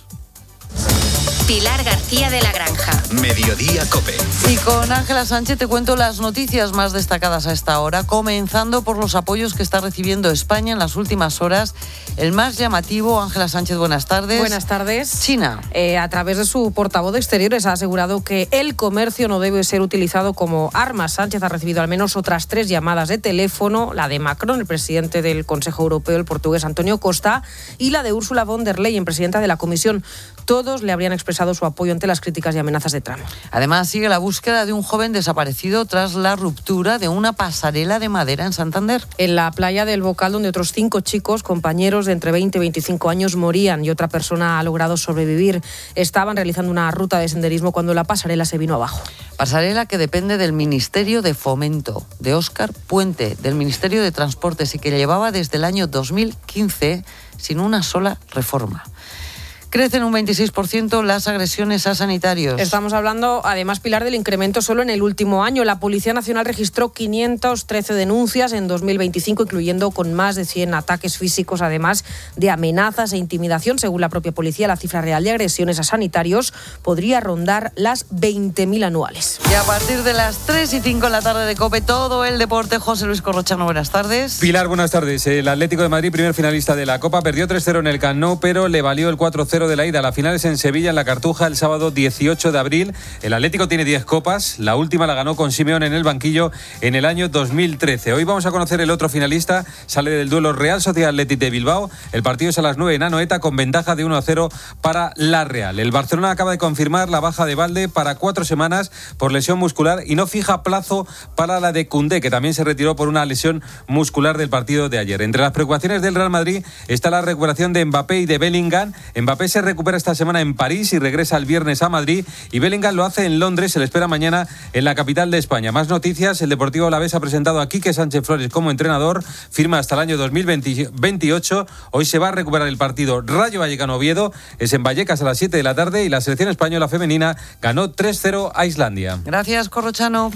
Pilar García de la Granja. Mediodía Cope. Y con Ángela Sánchez te cuento las noticias más destacadas a esta hora, comenzando por los apoyos que está recibiendo España en las últimas horas. El más llamativo, Ángela Sánchez, buenas tardes. Buenas tardes. China. Eh, a través de su portavoz de Exteriores ha asegurado que el comercio no debe ser utilizado como arma. Sánchez ha recibido al menos otras tres llamadas de teléfono, la de Macron, el presidente del Consejo Europeo, el portugués Antonio Costa, y la de Ursula von der Leyen, presidenta de la Comisión. Todos le habrían expresado su apoyo ante las críticas y amenazas de Trump. Además, sigue la búsqueda de un joven desaparecido tras la ruptura de una pasarela de madera en Santander. En la playa del Bocal, donde otros cinco chicos, compañeros de entre veinte y veinticinco años, morían y otra persona ha logrado sobrevivir. Estaban realizando una ruta de senderismo cuando la pasarela se vino abajo. Pasarela que depende del Ministerio de Fomento, de Óscar Puente, del Ministerio de Transportes, y que llevaba desde el año dos mil quince sin una sola reforma. Crecen un veintiséis por ciento las agresiones a sanitarios. Estamos hablando, además, Pilar, del incremento solo en el último año. La Policía Nacional registró quinientas trece denuncias en dos mil veinticinco, incluyendo con más de cien ataques físicos, además de amenazas e intimidación. Según la propia policía, la cifra real de agresiones a sanitarios podría rondar las veinte mil anuales. Y a partir de las tres y cinco de la tarde de COPE, todo el deporte. José Luis Corrochano, buenas tardes. Pilar, buenas tardes. El Atlético de Madrid, primer finalista de la Copa, perdió tres cero en el Camp Nou, pero le valió el cuatro cero de la ida. La final es en Sevilla, en la Cartuja, el sábado dieciocho de abril. El Atlético tiene diez copas. La última la ganó con Simeone en el banquillo en el año dos mil trece. Hoy vamos a conocer el otro finalista. Sale del duelo Real Sociedad Athletic de Bilbao. El partido es a las nueve en Anoeta, con ventaja de uno a cero para la Real. El Barcelona acaba de confirmar la baja de Valde para cuatro semanas por lesión muscular y no fija plazo para la de Koundé, que también se retiró por una lesión muscular del partido de ayer. Entre las preocupaciones del Real Madrid está la recuperación de Mbappé y de Bellingham. Mbappé se recupera esta semana en París y regresa el viernes a Madrid, y Bellingham lo hace en Londres. Se le espera mañana en la capital de España. Más noticias: el Deportivo Alavés ha presentado a Quique Sánchez Flores como entrenador, firma hasta el año dos mil veintiocho. Hoy se va a recuperar el partido Rayo Vallecano-Oviedo, es en Vallecas a las siete de la tarde, y la selección española femenina ganó tres cero a Islandia. Gracias, Corrochano.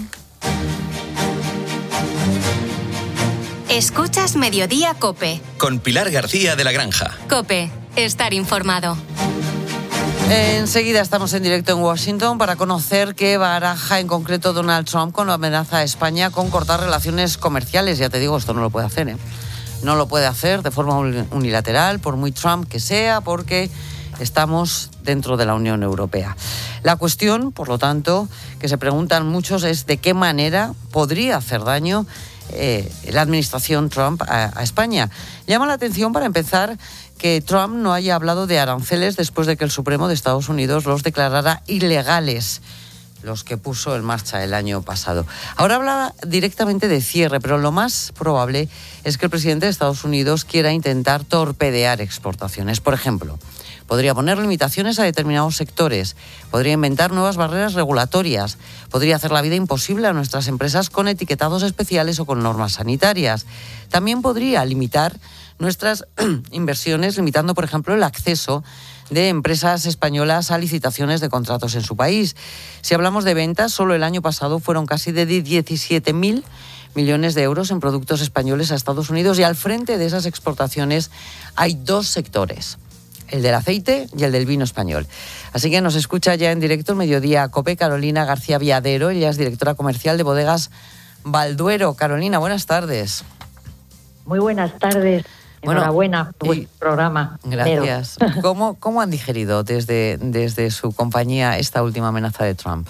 Escuchas Mediodía Cope. Con Pilar García de la Granja. Cope, estar informado. Enseguida estamos en directo en Washington para conocer qué baraja en concreto Donald Trump con la amenaza a España con cortar relaciones comerciales. Ya te digo, esto no lo puede hacer, ¿eh? No lo puede hacer de forma unilateral, por muy Trump que sea, porque estamos dentro de la Unión Europea. La cuestión, por lo tanto, que se preguntan muchos es de qué manera podría hacer daño eh, la administración Trump a, a España. Llama la atención, para empezar, que Trump no haya hablado de aranceles después de que el Supremo de Estados Unidos los declarara ilegales. los que puso en marcha el año pasado. Ahora habla directamente de cierre, pero lo más probable es que el presidente de Estados Unidos quiera intentar torpedear exportaciones. Por ejemplo, podría poner limitaciones a determinados sectores, podría inventar nuevas barreras regulatorias, podría hacer la vida imposible a nuestras empresas con etiquetados especiales o con normas sanitarias. También podría limitar nuestras inversiones, limitando, por ejemplo, el acceso de empresas españolas a licitaciones de contratos en su país. Si hablamos de ventas, solo el año pasado fueron casi de diecisiete mil millones de euros en productos españoles a Estados Unidos, y al frente de esas exportaciones hay dos sectores: el del aceite y el del vino español. Así que nos escucha ya en directo el Mediodía COPE Carolina García Viadero. Ella es directora comercial de Bodegas Balduero. Carolina, buenas tardes. Muy buenas tardes. Bueno, enhorabuena por vuestro programa. Gracias. ¿Cómo, cómo han digerido desde, desde su compañía esta última amenaza de Trump?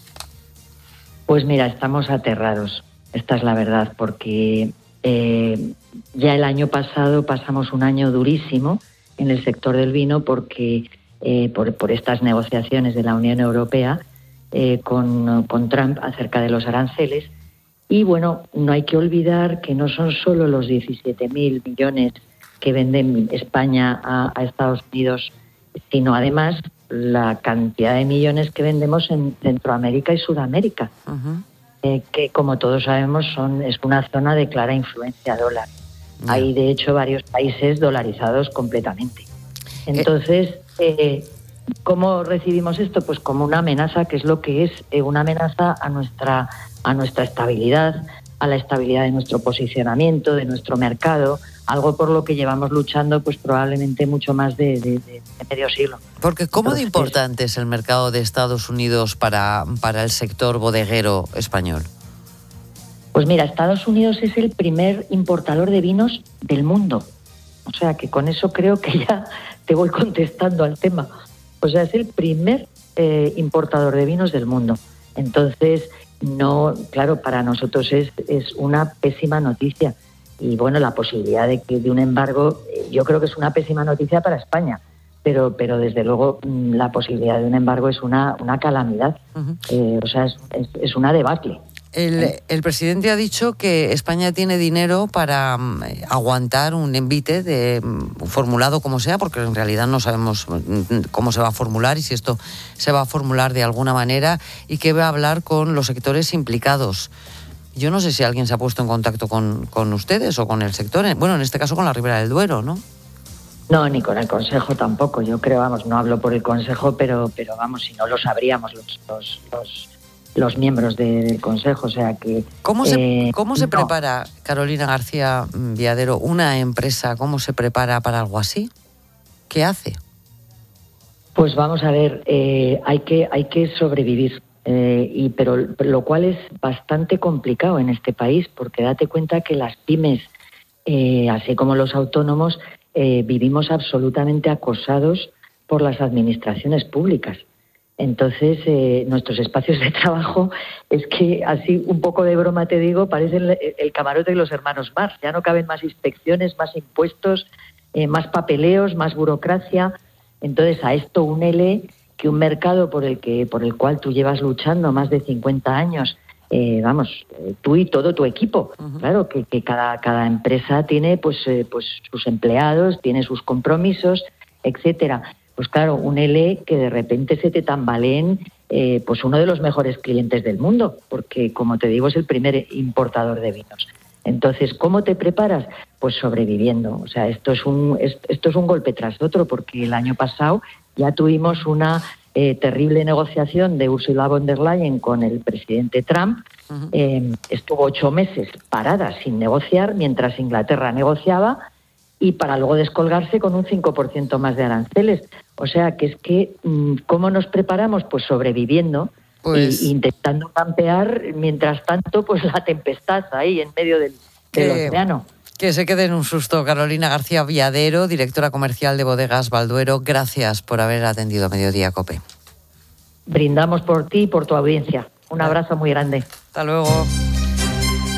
Pues mira, estamos aterrados. Esta es la verdad, porque eh, ya el año pasado pasamos un año durísimo en el sector del vino porque eh, por, por estas negociaciones de la Unión Europea eh, con, con Trump acerca de los aranceles. Y bueno, no hay que olvidar que no son solo los diecisiete mil millones que vende España a, a Estados Unidos, sino además la cantidad de millones que vendemos en Centroamérica y Sudamérica, uh-huh. eh, que como todos sabemos son es una zona de clara influencia dólar. Yeah. Hay de hecho varios países dolarizados completamente. Entonces, eh, ¿cómo recibimos esto? Pues como una amenaza, que es lo que es, eh, una amenaza a nuestra a nuestra estabilidad, a la estabilidad de nuestro posicionamiento, de nuestro mercado, algo por lo que llevamos luchando pues probablemente mucho más de, de, de medio siglo. Porque ¿cómo Entonces, de importante es el mercado de Estados Unidos para, para el sector bodeguero español? Pues mira, Estados Unidos es el primer importador de vinos del mundo. O sea que con eso creo que ya te voy contestando al tema. O sea, es el primer eh, importador de vinos del mundo. Entonces, no, claro, para nosotros es, es una pésima noticia. Y bueno, la posibilidad de que de un embargo, yo creo que es una pésima noticia para España, pero pero desde luego la posibilidad de un embargo es una, una calamidad. Uh-huh. Eh, o sea, es, es, es una debacle. El, el presidente ha dicho que España tiene dinero para um, aguantar un envite de um, formulado como sea, porque en realidad no sabemos cómo se va a formular y si esto se va a formular de alguna manera, y que va a hablar con los sectores implicados. Yo no sé si alguien se ha puesto en contacto con, con ustedes o con el sector, bueno, en este caso con la Ribera del Duero, ¿no? No, ni con el Consejo tampoco. Yo creo, vamos, no hablo por el Consejo, pero pero vamos, si no lo sabríamos los los, los los miembros de, del Consejo, o sea que... ¿Cómo se, eh, ¿cómo se no. prepara, Carolina García Viadero, una empresa, cómo se prepara para algo así? ¿Qué hace? Pues vamos a ver, eh, hay que hay que sobrevivir, eh, y pero lo cual es bastante complicado en este país, porque date cuenta que las pymes, eh, así como los autónomos, eh, vivimos absolutamente acosados por las administraciones públicas. Entonces, eh, nuestros espacios de trabajo, es que así un poco de broma te digo, parecen el, el camarote de los hermanos Marx. Ya no caben más inspecciones, más impuestos, eh, más papeleos, más burocracia. Entonces, a esto únele que un mercado por el que por el cual tú llevas luchando más de cincuenta años, eh, vamos, eh, tú y todo tu equipo. Uh-huh. Claro, que, que cada, cada empresa tiene pues, eh, pues sus empleados, tiene sus compromisos, etcétera. Pues claro, un L que de repente se te tambaleen, eh, pues uno de los mejores clientes del mundo, porque como te digo es el primer importador de vinos. Entonces, ¿cómo te preparas? Pues sobreviviendo. O sea, esto es un esto es un golpe tras otro, porque el año pasado ya tuvimos una eh, terrible negociación de Ursula von der Leyen con el presidente Trump. Uh-huh. Eh, estuvo ocho meses parada sin negociar mientras Inglaterra negociaba, y para luego descolgarse con un cinco por ciento más de aranceles. O sea, que es que, ¿cómo nos preparamos? Pues sobreviviendo, pues... e intentando campear, mientras tanto, pues la tempestad ahí en medio del, del que, océano. Que se quede en un susto. Carolina García Viadero, directora comercial de Bodegas Balduero, gracias por haber atendido a Mediodía COPE. Brindamos por ti y por tu audiencia. Un abrazo muy grande. Hasta luego.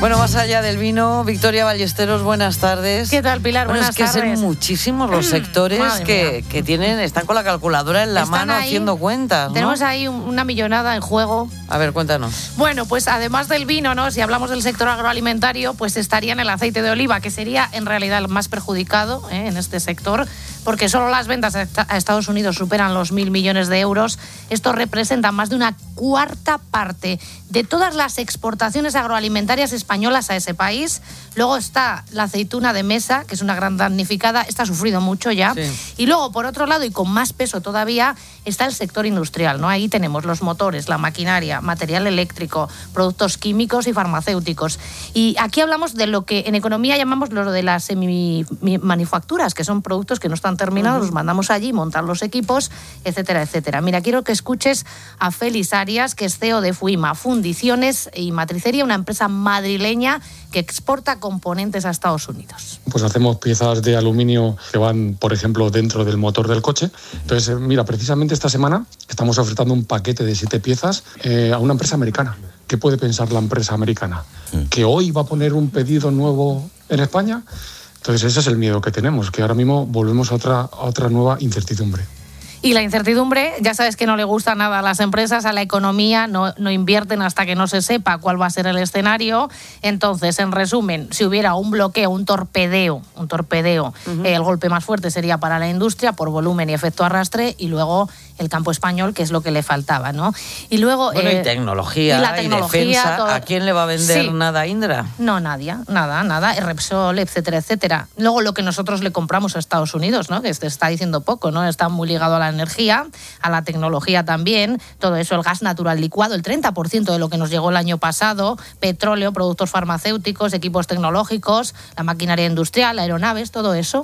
Bueno, más allá del vino, Victoria Ballesteros, buenas tardes. ¿Qué tal, Pilar? Bueno, Buenas es que tardes. son muchísimos los sectores que, que tienen, están con la calculadora en la Están mano ahí, haciendo cuentas, ¿no? Tenemos ahí un- una millonada en juego. A ver, cuéntanos. Bueno, pues además del vino, ¿no? Si hablamos del sector agroalimentario, pues estaría en el aceite de oliva, que sería en realidad el más perjudicado, ¿eh? en este sector, porque solo las ventas a a Estados Unidos superan los mil millones de euros. Esto representa más de una cuarta parte de todas las exportaciones agroalimentarias españolas a ese país. Luego está la aceituna de mesa, que es una gran damnificada, esta ha sufrido mucho ya. Sí. Y luego, por otro lado, y con más peso todavía, está el sector industrial, ¿no? Ahí tenemos los motores, la maquinaria, material eléctrico, productos químicos y farmacéuticos. Y aquí hablamos de lo que en economía llamamos lo de las semi-manufacturas, que son productos que no están terminados, uh-huh. los mandamos allí, montar los equipos, etcétera, etcétera. Mira, quiero que escuches a Félix Arias, que es C E O de Fuima, Fundiciones y Matricería, una empresa madrileña que exporta componentes a Estados Unidos. Pues hacemos piezas de aluminio que van, por ejemplo, dentro del motor del coche. Entonces, mira, precisamente esta semana estamos ofertando un paquete de siete piezas eh, a una empresa americana. ¿Qué puede pensar la empresa americana? ¿Que hoy va a poner un pedido nuevo en España? Entonces, ese es el miedo que tenemos, que ahora mismo volvemos a otra, a otra nueva incertidumbre. Y la incertidumbre, ya sabes que no le gusta nada a las empresas, a la economía, no, no invierten hasta que no se sepa cuál va a ser el escenario. Entonces, en resumen, si hubiera un bloqueo, un torpedeo, un torpedeo, uh-huh. eh, el golpe más fuerte sería para la industria por volumen y efecto arrastre, y luego el campo español, que es lo que le faltaba, ¿no? Y luego bueno, eh, y tecnología, y, la tecnología, y defensa. todo. ¿A quién le va a vender sí. nada, Indra? No, nadie, nada, nada, Repsol, etcétera, etcétera. Luego lo que nosotros le compramos a Estados Unidos, ¿no? Que se está diciendo poco, ¿no? Está muy ligado a la energía, a la tecnología también, todo eso, el gas natural licuado, el treinta por ciento de lo que nos llegó el año pasado, petróleo, productos farmacéuticos, equipos tecnológicos, la maquinaria industrial, aeronaves, todo eso.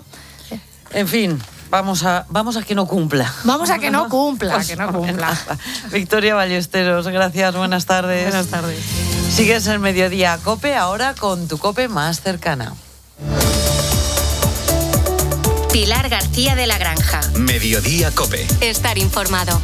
En fin, vamos a, vamos a que no cumpla. Vamos a que no cumpla, Pues que no cumpla. Victoria Ballesteros, gracias, buenas tardes. Buenas tardes. Sigues el Mediodía COPE, ahora con tu COPE más cercana. Pilar García de la Granja. Mediodía COPE. Estar informado.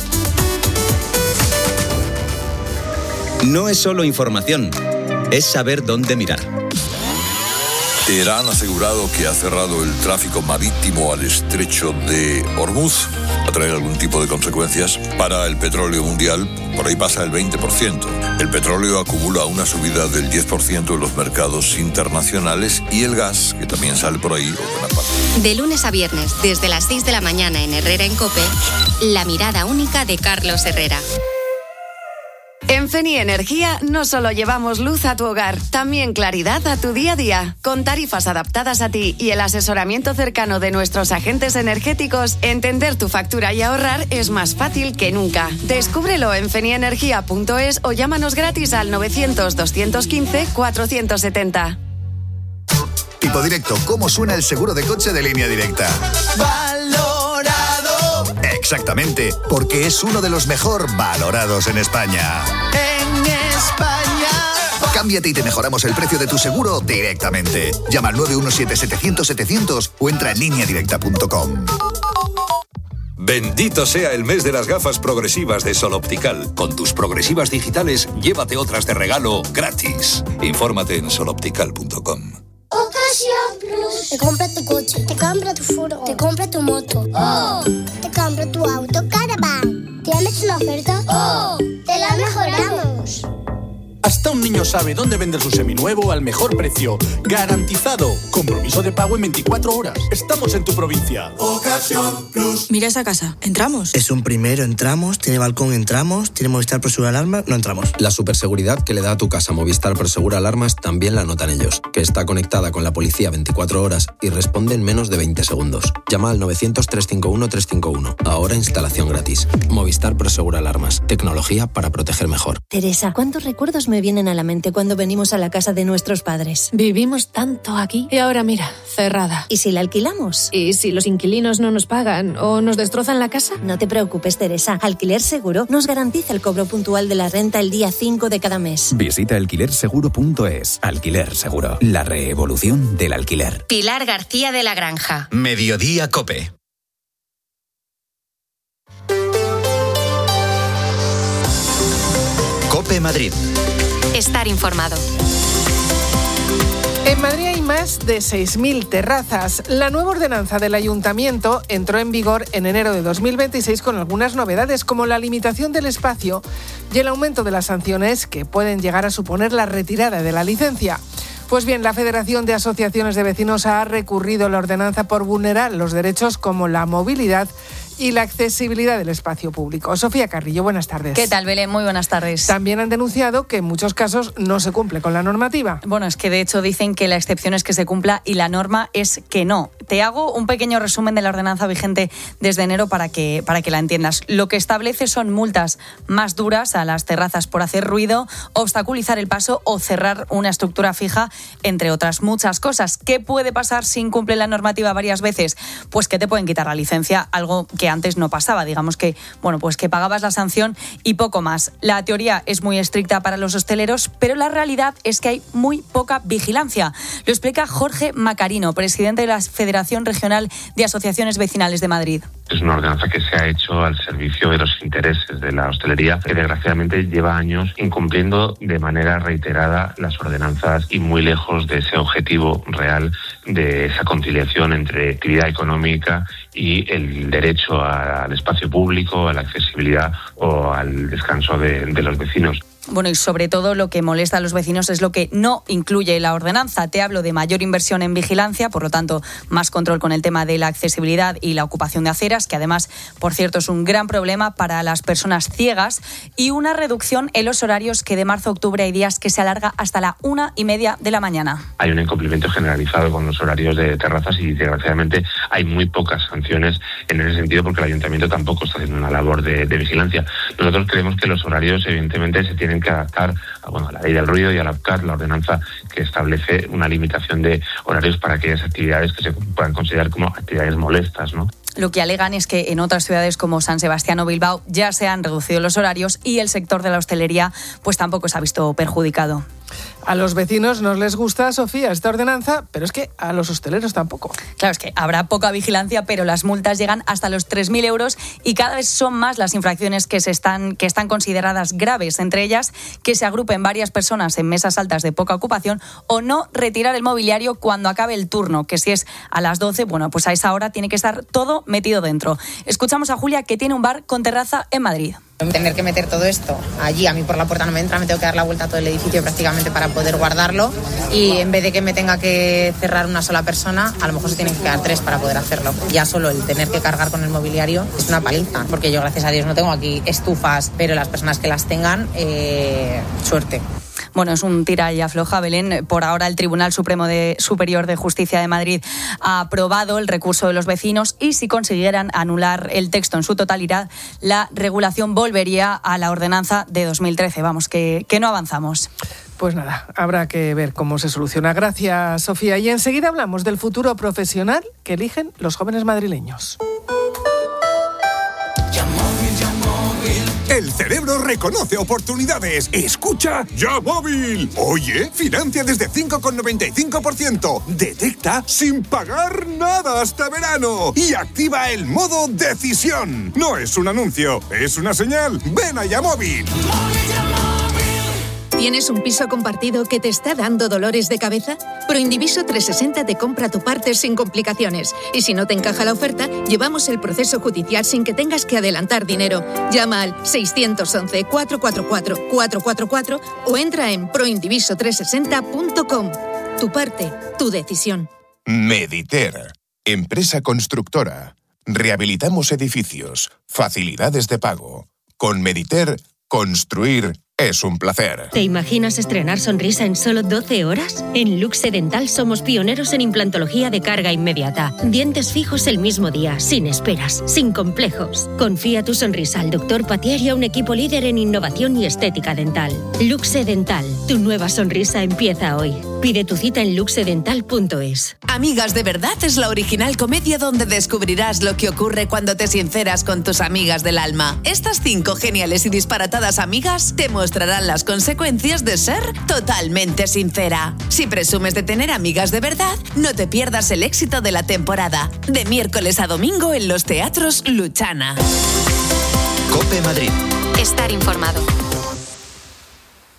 No es solo información, es saber dónde mirar. Teherán ha asegurado que ha cerrado el tráfico marítimo al estrecho de Hormuz. Va a traer algún tipo de consecuencias para el petróleo mundial. Por ahí pasa el veinte por ciento. El petróleo acumula una subida del diez por ciento en los mercados internacionales y el gas, que también sale por ahí, o buena parte. De lunes a viernes, desde las seis de la mañana en Herrera en COPE, la mirada única de Carlos Herrera. En Feni Energía no solo llevamos luz a tu hogar, también claridad a tu día a día. Con tarifas adaptadas a ti y el asesoramiento cercano de nuestros agentes energéticos, entender tu factura y ahorrar es más fácil que nunca. Descúbrelo en fenienergia punto es o llámanos gratis al novecientos, doscientos quince, cuatrocientos setenta. Tipo Directo, ¿cómo suena el seguro de coche de Línea Directa? ¡Valorado! Exactamente, porque es uno de los mejor valorados en España. ¡En España! Cámbiate y te mejoramos el precio de tu seguro directamente. Llama al nueve uno siete, setecientos, setecientos o entra en línea directa punto com. Bendito sea el mes de las gafas progresivas de Sol Optical. Con tus progresivas digitales, llévate otras de regalo gratis. Infórmate en sol optical punto com. Ocasión Plus. Te compra tu coche, te compra tu furgo, te compra tu moto. ¡Oh! Te compra tu auto Caravan. ¿Tienes una oferta? ¡Oh! ¡Te la mejoramos! Hasta un niño sabe dónde vender su seminuevo al mejor precio. ¡Garantizado! Compromiso de pago en veinticuatro horas. Estamos en tu provincia. Ocasión Plus. Mira esa casa. ¿Entramos? Es un primero, entramos. Tiene balcón, entramos. Tiene Movistar Prosegura Alarmas, no entramos. La superseguridad que le da a tu casa Movistar Prosegura Alarmas también la notan ellos. Que está conectada con la policía veinticuatro horas y responde en menos de veinte segundos. Llama al novecientos, trescientos cincuenta y uno, trescientos cincuenta y uno. Ahora instalación gratis. Movistar Prosegura Alarmas. Tecnología para proteger mejor. Teresa, ¿cuántos recuerdos me vienen a la mente cuando venimos a la casa de nuestros padres? Vivimos tanto aquí y ahora mira, cerrada. ¿Y si la alquilamos? ¿Y si los inquilinos no nos pagan o nos destrozan la casa? No te preocupes, Teresa. Alquiler Seguro nos garantiza el cobro puntual de la renta el día cinco de cada mes. Visita alquiler seguro punto es. Alquiler Seguro. La revolución del alquiler. Pilar García de la Granja. Mediodía COPE. COPE Madrid. Estar informado. En Madrid hay más de seis mil terrazas. La nueva ordenanza del Ayuntamiento entró en vigor en enero de dos mil veintiséis con algunas novedades, como la limitación del espacio y el aumento de las sanciones que pueden llegar a suponer la retirada de la licencia. Pues bien, la Federación de Asociaciones de Vecinos ha recurrido a la ordenanza por vulnerar los derechos como la movilidad y la accesibilidad del espacio público. Sofía Carrillo, buenas tardes. ¿Qué tal, Belén? Muy buenas tardes. También han denunciado que en muchos casos no se cumple con la normativa. Bueno, es que de hecho dicen que la excepción es que se cumpla y la norma es que no. Te hago un pequeño resumen de la ordenanza vigente desde enero para que, para que la entiendas. Lo que establece son multas más duras a las terrazas por hacer ruido, obstaculizar el paso o cerrar una estructura fija, entre otras muchas cosas. ¿Qué puede pasar si incumple la normativa varias veces? Pues que te pueden quitar la licencia, algo que antes no pasaba. Digamos que, bueno, pues que pagabas la sanción y poco más. La teoría es muy estricta para los hosteleros, pero la realidad es que hay muy poca vigilancia. Lo explica Jorge Macarino, presidente de la Federación Regional de Asociaciones Vecinales de Madrid. Es una ordenanza que se ha hecho al servicio de los intereses de la hostelería, que desgraciadamente lleva años incumpliendo de manera reiterada las ordenanzas y muy lejos de ese objetivo real de esa conciliación entre actividad económica y el derecho al espacio público, a la accesibilidad o al descanso de, de los vecinos. Bueno, y sobre todo lo que molesta a los vecinos es lo que no incluye la ordenanza. Te hablo de mayor inversión en vigilancia, por lo tanto, más control con el tema de la accesibilidad y la ocupación de aceras, que además, por cierto, es un gran problema para las personas ciegas, y una reducción en los horarios, que de marzo a octubre hay días que se alarga hasta la una y media de la mañana. Hay un incumplimiento generalizado con los horarios de terrazas y, desgraciadamente, hay muy pocas sanciones en ese sentido, porque el ayuntamiento tampoco está haciendo una labor de, de vigilancia. Nosotros creemos que los horarios, evidentemente, se tienen que adaptar a, bueno, a la ley del ruido y a la A P C A R, la ordenanza que establece una limitación de horarios para aquellas actividades que se puedan considerar como actividades molestas, ¿no? Lo que alegan es que en otras ciudades como San Sebastián o Bilbao ya se han reducido los horarios y el sector de la hostelería pues tampoco se ha visto perjudicado. A los vecinos no les gusta, Sofía, esta ordenanza, pero es que a los hosteleros tampoco. Claro, es que habrá poca vigilancia, pero las multas llegan hasta los tres mil euros y cada vez son más las infracciones que, se están, que están consideradas graves, entre ellas que se agrupen varias personas en mesas altas de poca ocupación o no retirar el mobiliario cuando acabe el turno, que si es a las doce, bueno, pues a esa hora tiene que estar todo metido dentro. Escuchamos a Julia, que tiene un bar con terraza en Madrid. Tener que meter todo esto allí, a mí por la puerta no me entra, me tengo que dar la vuelta a todo el edificio prácticamente para poder guardarlo, y en vez de que me tenga que cerrar una sola persona, a lo mejor se tienen que quedar tres para poder hacerlo. Ya solo el tener que cargar con el mobiliario es una paliza, porque yo gracias a Dios no tengo aquí estufas, pero las personas que las tengan, eh, suerte. Bueno, es un tira y afloja, Belén. Por ahora el Tribunal Supremo de Superior de Justicia de Madrid ha aprobado el recurso de los vecinos y si consiguieran anular el texto en su totalidad, la regulación volvería a la ordenanza de dos mil trece. Vamos, que, que no avanzamos. Pues nada, habrá que ver cómo se soluciona. Gracias, Sofía. Y enseguida hablamos del futuro profesional que eligen los jóvenes madrileños. El cerebro reconoce oportunidades. Escucha Ya Móvil. Oye, financia desde cinco coma noventa y cinco por ciento. Detecta sin pagar nada hasta verano. Y activa el modo decisión. No es un anuncio, es una señal. Ven a Ya Móvil. ¿Tienes un piso compartido que te está dando dolores de cabeza? Proindiviso trescientos sesenta te compra tu parte sin complicaciones. Y si no te encaja la oferta, llevamos el proceso judicial sin que tengas que adelantar dinero. Llama al seiscientos once, cuatrocientos cuarenta y cuatro, cuatrocientos cuarenta y cuatro o entra en proindiviso trescientos sesenta punto com. Tu parte, tu decisión. Mediter, empresa constructora. Rehabilitamos edificios, facilidades de pago. Con Mediter, construir es un placer. ¿Te imaginas estrenar sonrisa en solo doce horas? En Luxe Dental somos pioneros en implantología de carga inmediata. Dientes fijos el mismo día, sin esperas, sin complejos. Confía tu sonrisa al doctor Patier y a un equipo líder en innovación y estética dental. Luxe Dental, tu nueva sonrisa empieza hoy. Pide tu cita en luxe dental punto es. Amigas de Verdad es la original comedia donde descubrirás lo que ocurre cuando te sinceras con tus amigas del alma. Estas cinco geniales y disparatadas amigas te mostrarán las consecuencias de ser totalmente sincera. Si presumes de tener amigas de verdad, no te pierdas el éxito de la temporada. De miércoles a domingo en los teatros Luchana. COPE Madrid. Estar informado.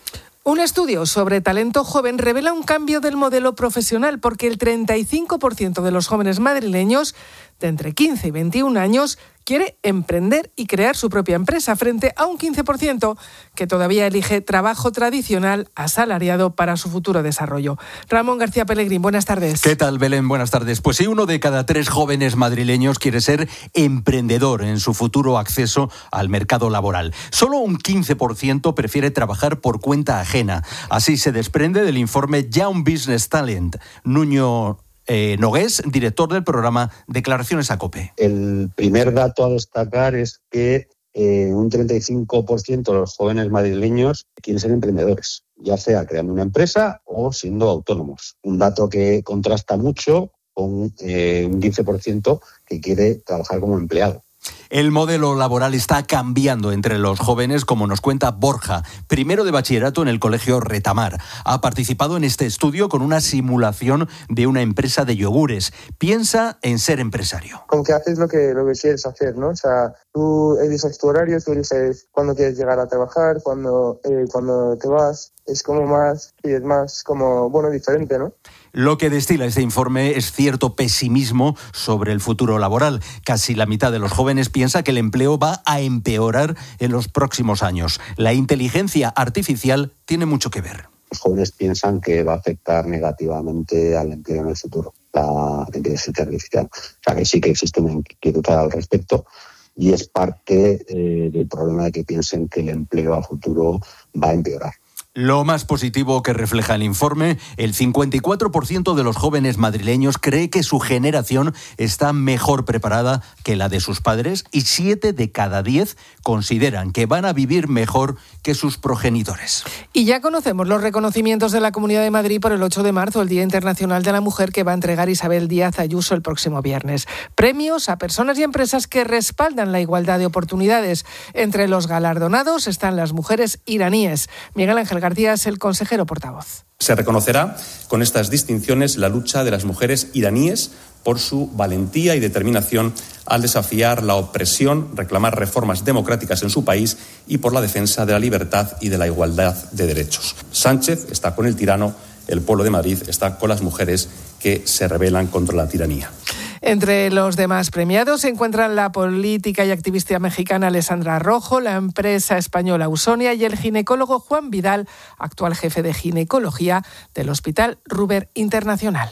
Un estudio sobre talento joven revela un cambio del modelo profesional porque el treinta y cinco por ciento de los jóvenes madrileños de entre quince y veintiún años quiere emprender y crear su propia empresa, frente a un quince por ciento que todavía elige trabajo tradicional asalariado para su futuro desarrollo. Ramón García Pellegrín, buenas tardes. ¿Qué tal, Belén? Buenas tardes. Pues sí, uno de cada tres jóvenes madrileños quiere ser emprendedor en su futuro acceso al mercado laboral. Solo un quince por ciento prefiere trabajar por cuenta ajena. Así se desprende del informe Young Business Talent. Nuño Eh, Nogués, director del programa Declaraciones a COPE. El primer dato a destacar es que eh, un treinta y cinco por ciento de los jóvenes madrileños quieren ser emprendedores, ya sea creando una empresa o siendo autónomos. Un dato que contrasta mucho con eh, un quince por ciento que quiere trabajar como empleado. El modelo laboral está cambiando entre los jóvenes, como nos cuenta Borja, primero de bachillerato en el colegio Retamar. Ha participado en este estudio con una simulación de una empresa de yogures. Piensa en ser empresario. Como que haces lo que, lo que quieres hacer, ¿no? O sea, tú eliges tu horario, tú eliges cuándo quieres llegar a trabajar, cuándo, eh, cuándo te vas. Es como más, y es más como, bueno, diferente, ¿no? Lo que destila este informe es cierto pesimismo sobre el futuro laboral. Casi la mitad de los jóvenes piensa que el empleo va a empeorar en los próximos años. La inteligencia artificial tiene mucho que ver. Los jóvenes piensan que va a afectar negativamente al empleo en el futuro, la inteligencia artificial. O sea, que sí que existe una inquietud al respecto y es parte eh, del problema de que piensen que el empleo a futuro va a empeorar. Lo más positivo que refleja el informe, el cincuenta y cuatro por ciento de los jóvenes madrileños cree que su generación está mejor preparada que la de sus padres y siete de cada diez consideran que van a vivir mejor que sus progenitores. Y ya conocemos los reconocimientos de la Comunidad de Madrid por el ocho de marzo, el Día Internacional de la Mujer, que va a entregar Isabel Díaz Ayuso el próximo viernes. Premios a personas y empresas que respaldan la igualdad de oportunidades. Entre los galardonados están las mujeres iraníes. Miguel Ángel García es el consejero portavoz. Se reconocerá con estas distinciones la lucha de las mujeres iraníes por su valentía y determinación al desafiar la opresión, reclamar reformas democráticas en su país y por la defensa de la libertad y de la igualdad de derechos. Sánchez está con el tirano, el pueblo de Madrid está con las mujeres que se rebelan contra la tiranía. Entre los demás premiados se encuentran la política y activista mexicana Alessandra Rojo, la empresa española Ausonia y el ginecólogo Juan Vidal, actual jefe de ginecología del Hospital Ruber Internacional.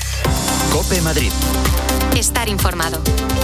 COPE Madrid. Estar informado.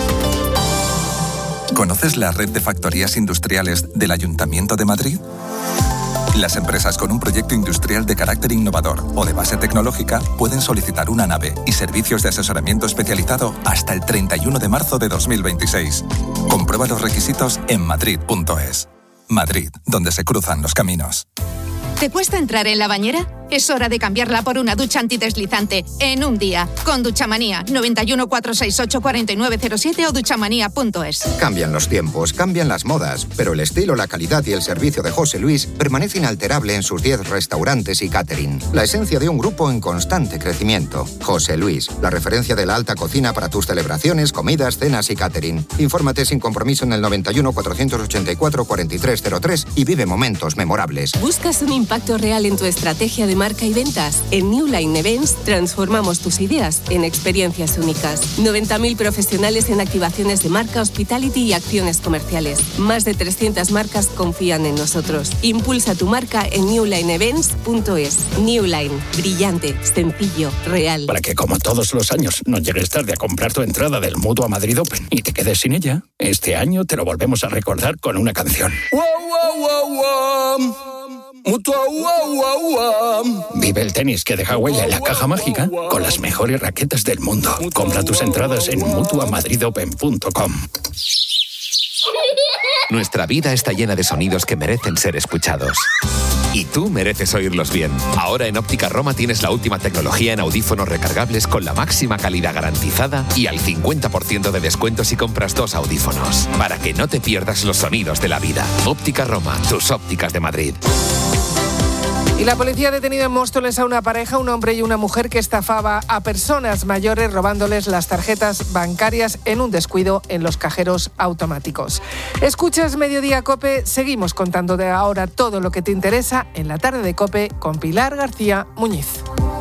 ¿Conoces la red de factorías industriales del Ayuntamiento de Madrid? Las empresas con un proyecto industrial de carácter innovador o de base tecnológica pueden solicitar una nave y servicios de asesoramiento especializado hasta el treinta y uno de marzo de dos mil veintiséis. Comprueba los requisitos en madrid punto es. Madrid, donde se cruzan los caminos. ¿Te cuesta entrar en la bañera? Es hora de cambiarla por una ducha antideslizante en un día. Con Duchamanía, noventa y uno, cuatrocientos sesenta y ocho, cuarenta y nueve cero siete o duchamanía punto es. Cambian los tiempos, cambian las modas, pero el estilo, la calidad y el servicio de José Luis permanece inalterable en sus diez restaurantes y catering. La esencia de un grupo en constante crecimiento. José Luis, la referencia de la alta cocina para tus celebraciones, comidas, cenas y catering. Infórmate sin compromiso en el noventa y uno, cuatrocientos ochenta y cuatro, cuarenta y tres cero tres y vive momentos memorables. ¿Buscas un impacto real en tu estrategia de marca y ventas? En New Line Events transformamos tus ideas en experiencias únicas. noventa mil profesionales en activaciones de marca, hospitality y acciones comerciales. Más de trescientas marcas confían en nosotros. Impulsa tu marca en new line events punto es. New Line, brillante, sencillo, real. Para que, como todos los años, no llegues tarde a comprar tu entrada del Mutua Madrid Open y te quedes sin ella, este año te lo volvemos a recordar con una canción. Wow, wow, wow, wow. Mutua, wow, wow, wow. Vive el tenis que deja huella en la caja mágica con las mejores raquetas del mundo. Compra tus entradas en mutua madrid open punto com. Nuestra vida está llena de sonidos que merecen ser escuchados. Y tú mereces oírlos bien. Ahora en Óptica Roma tienes la última tecnología en audífonos recargables con la máxima calidad garantizada y al cincuenta por ciento de descuento si compras dos audífonos. Para que no te pierdas los sonidos de la vida. Óptica Roma, tus ópticas de Madrid. Y la policía ha detenido en Móstoles a una pareja, un hombre y una mujer que estafaba a personas mayores robándoles las tarjetas bancarias en un descuido en los cajeros automáticos. Escuchas Mediodía COPE, seguimos contando de ahora todo lo que te interesa en la tarde de COPE con Pilar García Muñiz.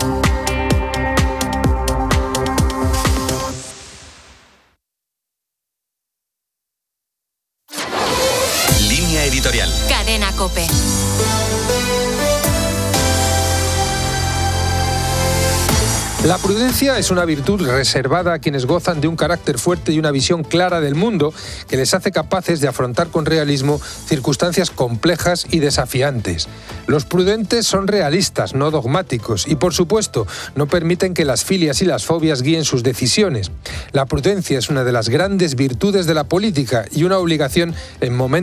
Línea editorial. Cadena COPE. La prudencia es una virtud reservada a quienes gozan de un carácter fuerte y una visión clara del mundo que les hace capaces de afrontar con realismo circunstancias complejas y desafiantes. Los prudentes son realistas, no dogmáticos, y por supuesto no permiten que las filias y las fobias guíen sus decisiones. La prudencia es una de las grandes virtudes de la política y una obligación en momentos